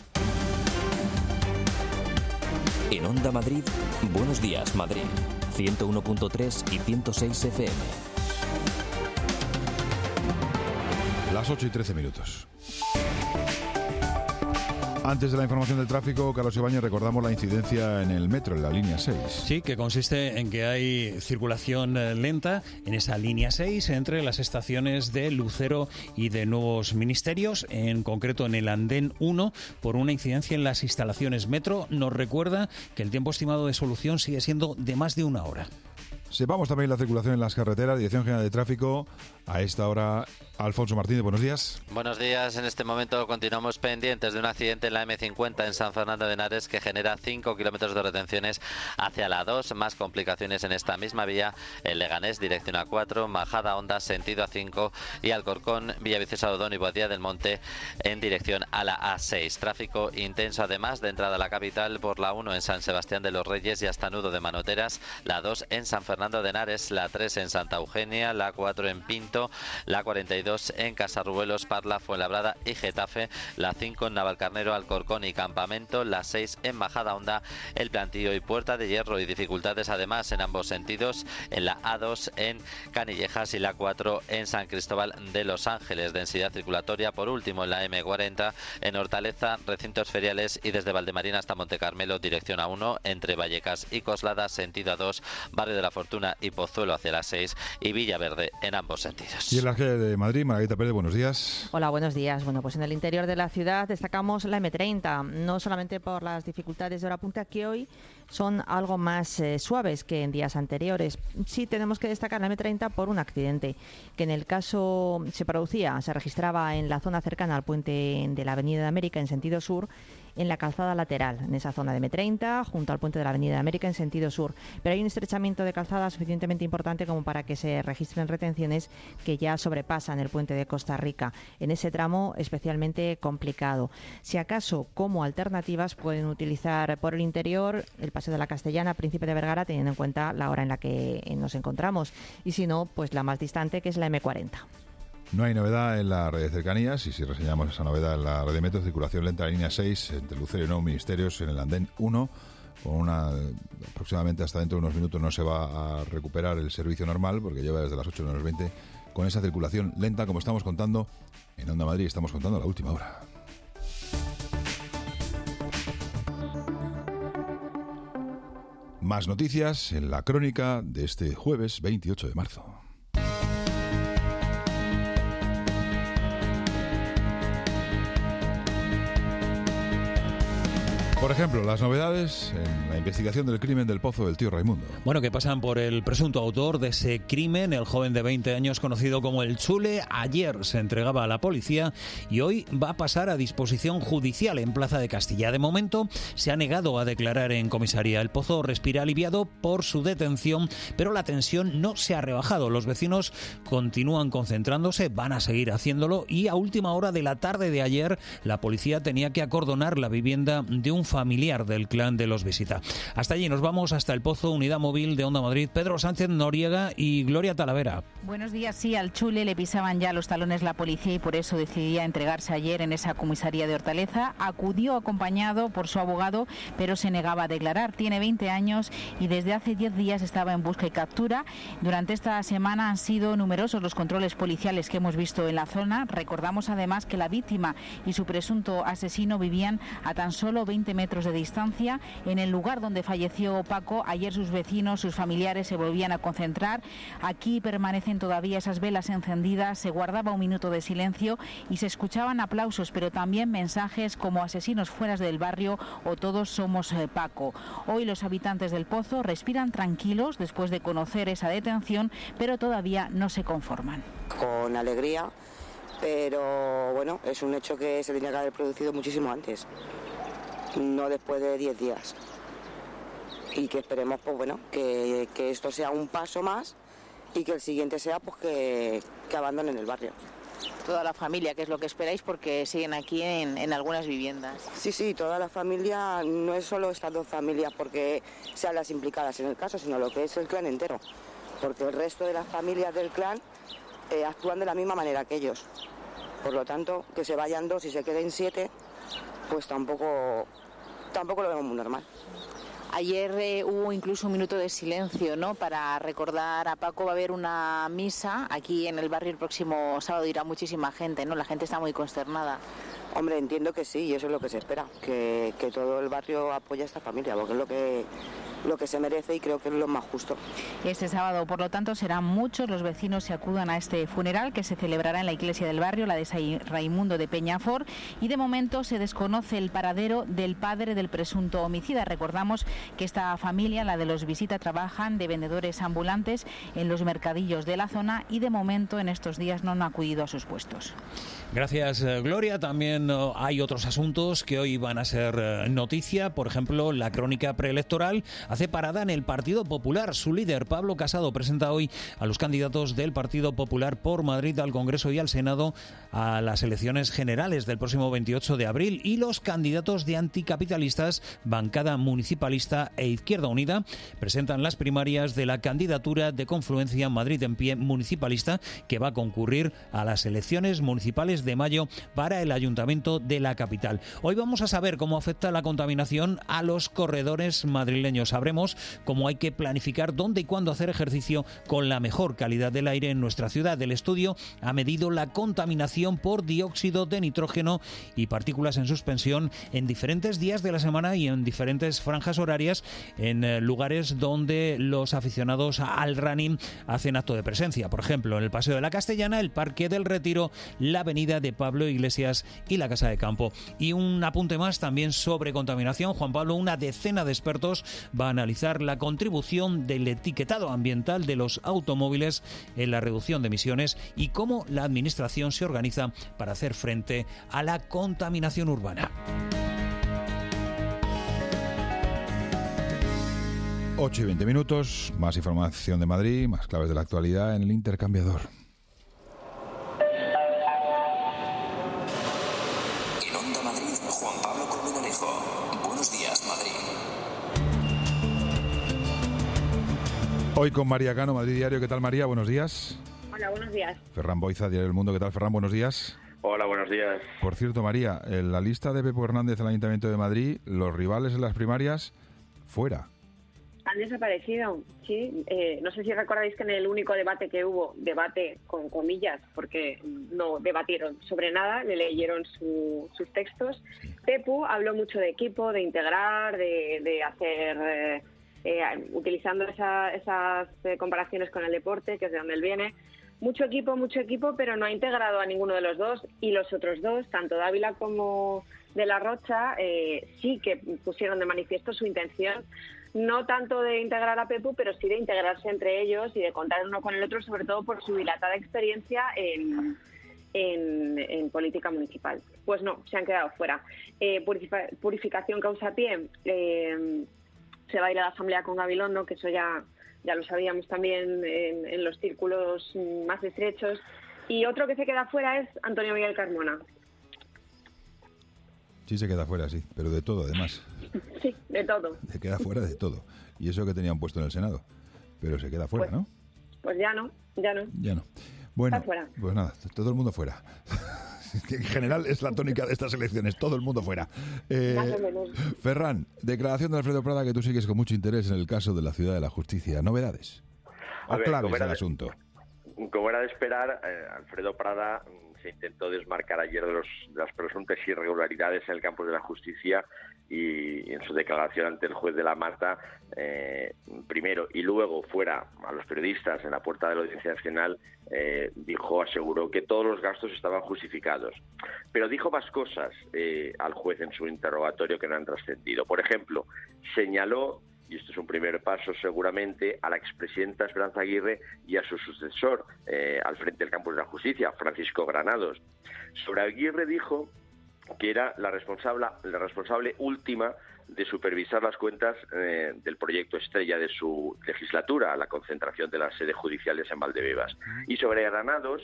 En Onda Madrid, Buenos Días Madrid, 101.3 y 106 FM. Las 8:13. Antes de la información del tráfico, Carlos Ibáñez, recordamos la incidencia en el metro, en la línea 6. Sí, que consiste en que hay circulación lenta en esa línea 6 entre las estaciones de Lucero y de Nuevos Ministerios, en concreto en el andén 1, por una incidencia en las instalaciones. Metro nos recuerda que el tiempo estimado de solución sigue siendo de más de 1 hora. Sepamos también la circulación en las carreteras. Dirección General de Tráfico, a esta hora, Alfonso Martínez, buenos días. Buenos días. En este momento continuamos pendientes de un accidente en la M50 en San Fernando de Henares que genera 5 kilómetros de retenciones hacia la 2. Más complicaciones en esta misma vía en Leganés, dirección A4, Majada Honda, sentido A5 y Alcorcón, Villaviciosa Odón y Boadilla del Monte en dirección a la A6. Tráfico intenso además de entrada a la capital por la 1 en San Sebastián de los Reyes y hasta Nudo de Manoteras, la 2 en San Fernando de Henares, la 3 en Santa Eugenia, la 4 en Pinto, la 42 en Casarruelos, Parla, Fuenlabrada y Getafe, la 5 en Navalcarnero, Alcorcón y Campamento, la 6 en Majada Honda, El Plantío y Puerta de Hierro, y dificultades además en ambos sentidos en la A2 en Canillejas y la 4 en San Cristóbal de Los Ángeles. Densidad circulatoria por último en la M40 en Hortaleza, recintos feriales y desde Valdemarina hasta Montecarmelo, dirección A1 entre Vallecas y Coslada, sentido A2, Barrio de la Fortuna y Pozuelo hacia la 6 y Villaverde en ambos sentidos. Y en la G de Madrid, Margarita Pérez, buenos días. Hola, buenos días. Bueno, pues en el interior de la ciudad destacamos la M30, no solamente por las dificultades de hora punta que hoy son algo más suaves que en días anteriores. Sí tenemos que destacar la M30 por un accidente que en el caso se registraba en la zona cercana al puente de la Avenida de América en sentido sur, en la calzada lateral, en esa zona de M30, junto al puente de la Avenida de América en sentido sur. Pero hay un estrechamiento de calzada suficientemente importante como para que se registren retenciones que ya sobrepasan el puente de Costa Rica. En ese tramo especialmente complicado. Si acaso, como alternativas, pueden utilizar por el interior el Paseo de la Castellana, Príncipe de Vergara, teniendo en cuenta la hora en la que nos encontramos. Y si no, pues la más distante, que es la M40. No hay novedad en la red de cercanías, y si reseñamos esa novedad en la red de metro, circulación lenta en la línea 6 entre Lucero y Nuevos Ministerios en el andén 1, con aproximadamente hasta dentro de unos minutos no se va a recuperar el servicio normal porque lleva desde las 8 menos 20 con esa circulación lenta, como estamos contando en Onda Madrid, estamos contando la última hora. Más noticias en la crónica de este jueves 28 de marzo. Por ejemplo, las novedades en la investigación del crimen del Pozo del Tío Raimundo. Bueno, que pasan por el presunto autor de ese crimen, el joven de 20 años conocido como el Chule. Ayer se entregaba a la policía y hoy va a pasar a disposición judicial en Plaza de Castilla. De momento se ha negado a declarar en comisaría. El Pozo respira aliviado por su detención, pero la tensión no se ha rebajado. Los vecinos continúan concentrándose, van a seguir haciéndolo, y a última hora de la tarde de ayer la policía tenía que acordonar la vivienda de un familiar del clan de los Visita. Hasta allí nos vamos, hasta el Pozo, Unidad Móvil de Onda Madrid, Pedro Sánchez Noriega y Gloria Talavera. Buenos días. Sí, al Chule le pisaban ya los talones la policía y por eso decidía entregarse ayer en esa comisaría de Hortaleza. Acudió acompañado por su abogado, pero se negaba a declarar. Tiene 20 años y desde hace 10 días estaba en busca y captura. Durante esta semana han sido numerosos los controles policiales que hemos visto en la zona. Recordamos además que la víctima y su presunto asesino vivían a tan solo 20 metros de distancia. En el lugar donde falleció Paco, ayer sus vecinos, sus familiares se volvían a concentrar. Aquí permanecen todavía esas velas encendidas, se guardaba un minuto de silencio y se escuchaban aplausos, pero también mensajes como asesinos fuera del barrio o todos somos Paco. Hoy los habitantes del Pozo respiran tranquilos después de conocer esa detención, pero todavía no se conforman. Con alegría, pero bueno, es un hecho que se tenía que haber producido muchísimo antes, no después de 10 días. Y que esperemos, pues bueno, que esto sea un paso más y que el siguiente sea pues que abandonen el barrio. Toda la familia, ¿qué es lo que esperáis? Porque siguen aquí en algunas viviendas. Sí, toda la familia, no es solo estas dos familias porque sean las implicadas en el caso, sino lo que es el clan entero. Porque el resto de las familias del clan actúan de la misma manera que ellos. Por lo tanto, que se vayan 2 y se queden 7, pues tampoco lo vemos muy normal. Ayer hubo incluso un minuto de silencio, ¿no?, para recordar a Paco. Va a haber una misa aquí en el barrio el próximo sábado, irá muchísima gente, ¿no? La gente está muy consternada. Hombre, entiendo que sí, y eso es lo que se espera, que todo el barrio apoye a esta familia, porque es lo que se merece y creo que es lo más justo. Este sábado, por lo tanto, serán muchos los vecinos que acudan a este funeral que se celebrará en la iglesia del barrio, la de San Raimundo de Peñafort, y de momento se desconoce el paradero del padre del presunto homicida. Recordamos que esta familia, la de los Visita, trabajan de vendedores ambulantes en los mercadillos de la zona y de momento en estos días no han acudido a sus puestos. Gracias, Gloria. También hay otros asuntos que hoy van a ser noticia. Por ejemplo, la crónica preelectoral hace parada en el Partido Popular. Su líder, Pablo Casado, presenta hoy a los candidatos del Partido Popular por Madrid al Congreso y al Senado a las elecciones generales del próximo 28 de abril. Y los candidatos de anticapitalistas, bancada municipalista e Izquierda Unida, presentan las primarias de la candidatura de Confluencia Madrid en Pie municipalista, que va a concurrir a las elecciones municipales de mayo para el Ayuntamiento de la capital. Hoy vamos a saber cómo afecta la contaminación a los corredores madrileños. Sabremos cómo hay que planificar dónde y cuándo hacer ejercicio con la mejor calidad del aire en nuestra ciudad. El estudio ha medido la contaminación por dióxido de nitrógeno y partículas en suspensión en diferentes días de la semana y en diferentes franjas horarias en lugares donde los aficionados al running hacen acto de presencia. Por ejemplo, en el Paseo de la Castellana, el Parque del Retiro, la Avenida de Pablo Iglesias y la Casa de Campo. Y un apunte más también sobre contaminación. Juan Pablo, una decena de expertos va a analizar la contribución del etiquetado ambiental de los automóviles en la reducción de emisiones y cómo la administración se organiza para hacer frente a la contaminación urbana. 8:20, más información de Madrid, más claves de la actualidad en el intercambiador. En Onda Madrid, Juan Pablo Colmenarejo. Buenos días, Madrid. Hoy con María Cano, Madrid Diario. ¿Qué tal, María? Buenos días. Hola, buenos días. Ferran Boiza, Diario del Mundo. ¿Qué tal, Ferran? Buenos días. Hola, buenos días. Por cierto, María, en la lista de Pepe Hernández en el Ayuntamiento de Madrid, los rivales en las primarias, fuera. Han desaparecido, sí. No sé si recordáis que en el único debate que hubo, debate con comillas, porque no debatieron sobre nada, le leyeron sus textos. Pepu habló mucho de equipo, de integrar, de hacer, utilizando esas comparaciones con el deporte, que es de donde él viene. Mucho equipo, pero no ha integrado a ninguno de los dos. Y los otros dos, tanto Dávila como De la Rocha, sí que pusieron de manifiesto su intención, no tanto de integrar a Pepu, pero sí de integrarse entre ellos y de contar uno con el otro, sobre todo por su dilatada experiencia en política municipal. Pues no, se han quedado fuera. Purificación causa pie, se va a ir a la asamblea con Gabilondo, que eso ya lo sabíamos también en los círculos más estrechos. Y otro que se queda fuera es Antonio Miguel Carmona. Sí se queda fuera, sí, pero de todo, además. Sí, de todo. Se queda fuera de todo. Y eso que tenían puesto en el Senado. Pero se queda fuera, ¿no? Pues ya no. Ya no. Bueno, fuera. Pues nada, todo el mundo fuera. En general es la tónica de estas elecciones, todo el mundo fuera. Más o menos. Ferran, declaración de Alfredo Prada, que tú sigues con mucho interés en el caso de la Ciudad de la Justicia. ¿Novedades? ¿O claves del asunto? Como era de esperar, Alfredo Prada se intentó desmarcar ayer de las presuntas irregularidades en el campo de la justicia y en su declaración ante el juez de la Mata, primero y luego fuera a los periodistas en la puerta de la Audiencia Nacional, aseguró que todos los gastos estaban justificados. Pero dijo más cosas al juez en su interrogatorio que no han trascendido. Por ejemplo, señaló, y esto es un primer paso seguramente, a la expresidenta Esperanza Aguirre y a su sucesor al frente del Campus de la Justicia, Francisco Granados. Sobre Aguirre dijo que era la responsable última de supervisar las cuentas del proyecto estrella de su legislatura, la concentración de las sedes judiciales en Valdebebas. Y sobre Granados,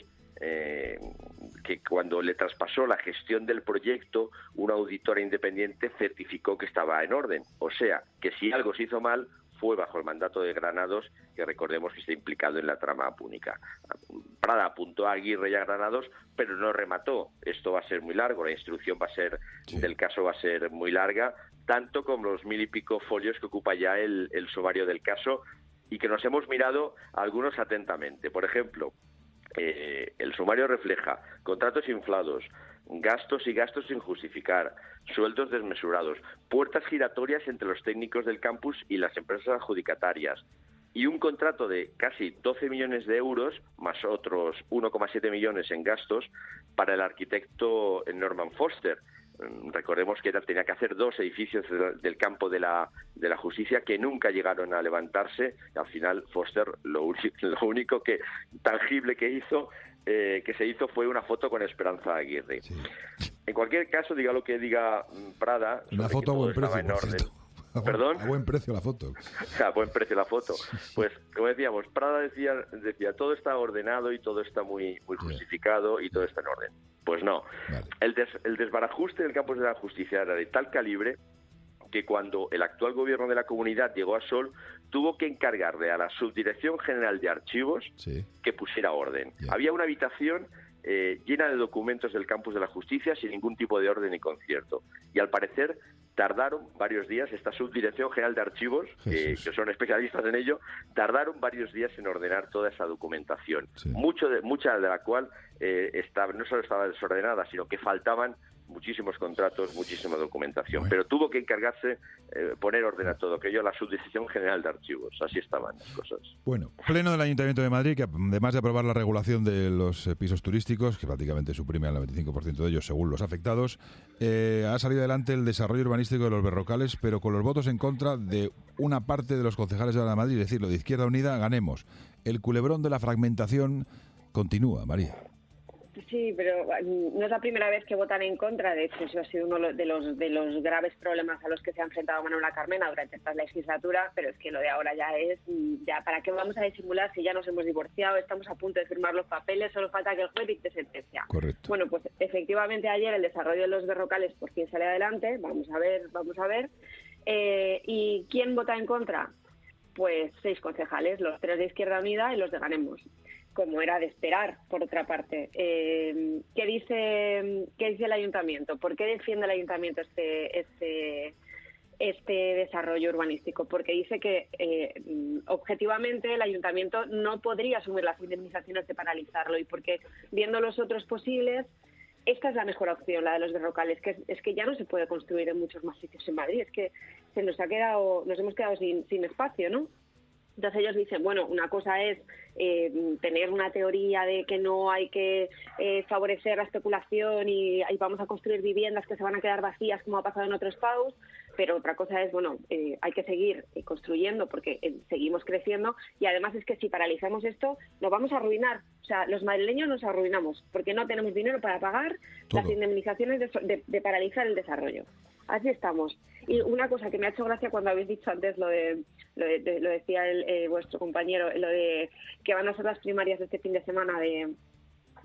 que cuando le traspasó la gestión del proyecto, una auditora independiente certificó que estaba en orden. O sea, que si algo se hizo mal, fue bajo el mandato de Granados, que recordemos que está implicado en la trama púnica. Prada apuntó a Aguirre y a Granados, pero no remató. Esto va a ser muy largo, la instrucción del caso va a ser muy larga, tanto como los 1000 y pico folios que ocupa ya el sumario del caso, y que nos hemos mirado algunos atentamente. Por ejemplo, el sumario refleja contratos inflados, gastos y gastos sin justificar, sueldos desmesurados, puertas giratorias entre los técnicos del campus y las empresas adjudicatarias, y un contrato de casi 12 millones de euros, más otros 1,7 millones en gastos, para el arquitecto Norman Foster. Recordemos que tenía que hacer 2 edificios del campo de la justicia que nunca llegaron a levantarse. Al final, Foster, lo único tangible que se hizo fue una foto con Esperanza Aguirre. Sí. En cualquier caso, diga lo que diga Prada, una foto a buen precio, en orden. ¿Perdón? A buen precio la foto. A buen precio la foto. Pues, como decíamos, Prada decía todo está ordenado y todo está muy justificado y todo está en orden. Pues no. Vale. El desbarajuste del campo de la justicia era de tal calibre que cuando el actual gobierno de la comunidad llegó a Sol, tuvo que encargarle a la Subdirección General de Archivos que pusiera orden. Había una habitación llena de documentos del campus de la justicia sin ningún tipo de orden ni concierto. Y al parecer tardaron varios días, esta Subdirección General de Archivos, que son especialistas en ello, tardaron varios días en ordenar toda esa documentación. Mucha de la cual no solo estaba desordenada, sino que faltaban muchísimos contratos, muchísima documentación. Pero tuvo que encargarse, poner orden a todo aquello, a la Subdirección General de Archivos. Así estaban las cosas. Bueno, pleno del Ayuntamiento de Madrid, que además de aprobar la regulación de los pisos turísticos, que prácticamente suprime al 95% de ellos según los afectados, ha salido adelante el desarrollo urbanístico de los berrocales, pero con los votos en contra de una parte de los concejales de la Madrid, es decir, lo de Izquierda Unida, Ganemos. El culebrón de la fragmentación continúa, María. Sí, pero no es la primera vez que votan en contra. De hecho, eso ha sido uno de los graves problemas a los que se ha enfrentado Manuela Carmena durante esta legislatura, pero es que lo de ahora ya ¿para qué vamos a disimular si ya nos hemos divorciado, estamos a punto de firmar los papeles, solo falta que el juez dicte sentencia? Correcto. Bueno, pues efectivamente ayer el desarrollo de los berrocales por fin sale adelante, vamos a ver. ¿Y quién vota en contra? Pues 6 concejales, los 3 de Izquierda Unida y los de Ganemos, como era de esperar, por otra parte. ¿Qué dice el Ayuntamiento? ¿Por qué defiende el Ayuntamiento este desarrollo urbanístico? Porque dice que objetivamente el Ayuntamiento no podría asumir las indemnizaciones de paralizarlo, y porque viendo los otros posibles, esta es la mejor opción, la de los berrocales, que es que ya no se puede construir en muchos más sitios en Madrid, es que nos hemos quedado sin espacio, ¿no? Entonces ellos dicen, bueno, una cosa es tener una teoría de que no hay que favorecer la especulación y vamos a construir viviendas que se van a quedar vacías como ha pasado en otros PAUs, pero otra cosa es, bueno, hay que seguir construyendo porque seguimos creciendo, y además es que si paralizamos esto nos vamos a arruinar. O sea, los madrileños nos arruinamos porque no tenemos dinero para pagar las indemnizaciones de paralizar el desarrollo. Así estamos. Y una cosa que me ha hecho gracia cuando habéis dicho antes lo decía vuestro compañero, lo de que van a ser las primarias de este fin de semana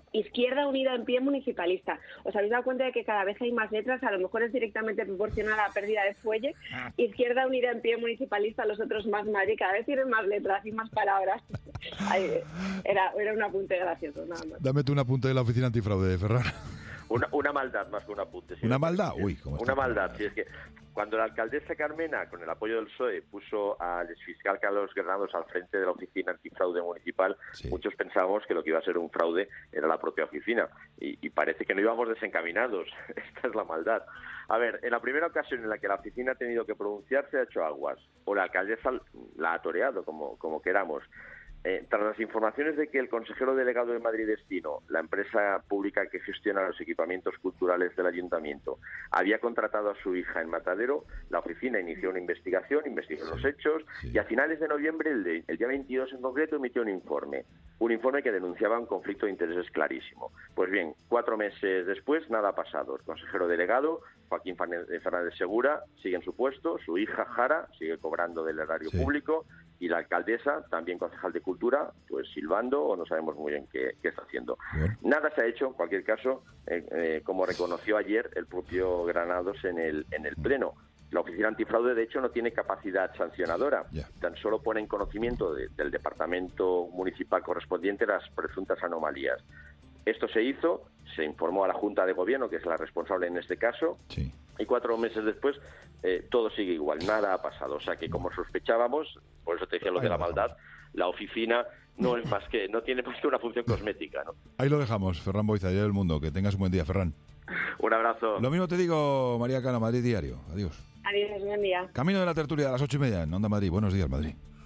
Izquierda Unida en Pie Municipalista. ¿Os habéis dado cuenta de que cada vez hay más letras? A lo mejor es directamente proporcional a la pérdida de fuelle. Izquierda Unida en Pie Municipalista, los otros más Madrid. Cada vez tienen más letras y más palabras. Era un apunte gracioso, nada más. Dame tú un apunte de la Oficina Antifraude, Ferran. Una maldad más que un apunte. ¿Una maldad? Uy, ¿cómo está? Una maldad, sí, es que cuando la alcaldesa Carmena, con el apoyo del PSOE, puso al exfiscal Carlos Granados al frente de la Oficina Antifraude Municipal, muchos pensábamos que lo que iba a ser un fraude era la propia oficina. Y parece que no íbamos desencaminados. Esta es la maldad. A ver, en la primera ocasión en la que la oficina ha tenido que pronunciarse, ha hecho aguas. O la alcaldesa la ha toreado, como queramos. Tras las informaciones de que el consejero delegado de Madrid Destino, la empresa pública que gestiona los equipamientos culturales del ayuntamiento, había contratado a su hija en Matadero, la oficina inició una investigación, investigó los hechos y a finales de noviembre, el día 22 en concreto, emitió un informe que denunciaba un conflicto de intereses clarísimo. Pues bien, 4 meses después nada ha pasado. El consejero delegado, Joaquín Fernández Segura, sigue en su puesto, su hija Jara sigue cobrando del erario público y la alcaldesa, también concejal de Cultura, pues silbando o no sabemos muy bien qué está haciendo. Nada se ha hecho, en cualquier caso, como reconoció ayer el propio Granados en el Pleno. La Oficina Antifraude, de hecho, no tiene capacidad sancionadora. Tan solo pone en conocimiento del departamento municipal correspondiente las presuntas anomalías. Esto se hizo, se informó a la Junta de Gobierno, que es la responsable en este caso, y 4 meses después todo sigue igual, nada ha pasado. O sea que, como sospechábamos, por eso te decía lo de la maldad, la oficina no tiene más que una función cosmética, ¿no? Ahí lo dejamos, Ferran Boiza, Diario del Mundo. Que tengas un buen día, Ferran. Un abrazo. Lo mismo te digo, María Cano, Madrid Diario. Adiós. Adiós, buen día. Camino de la tertulia a las 8:30 en Onda Madrid. Buenos días, Madrid.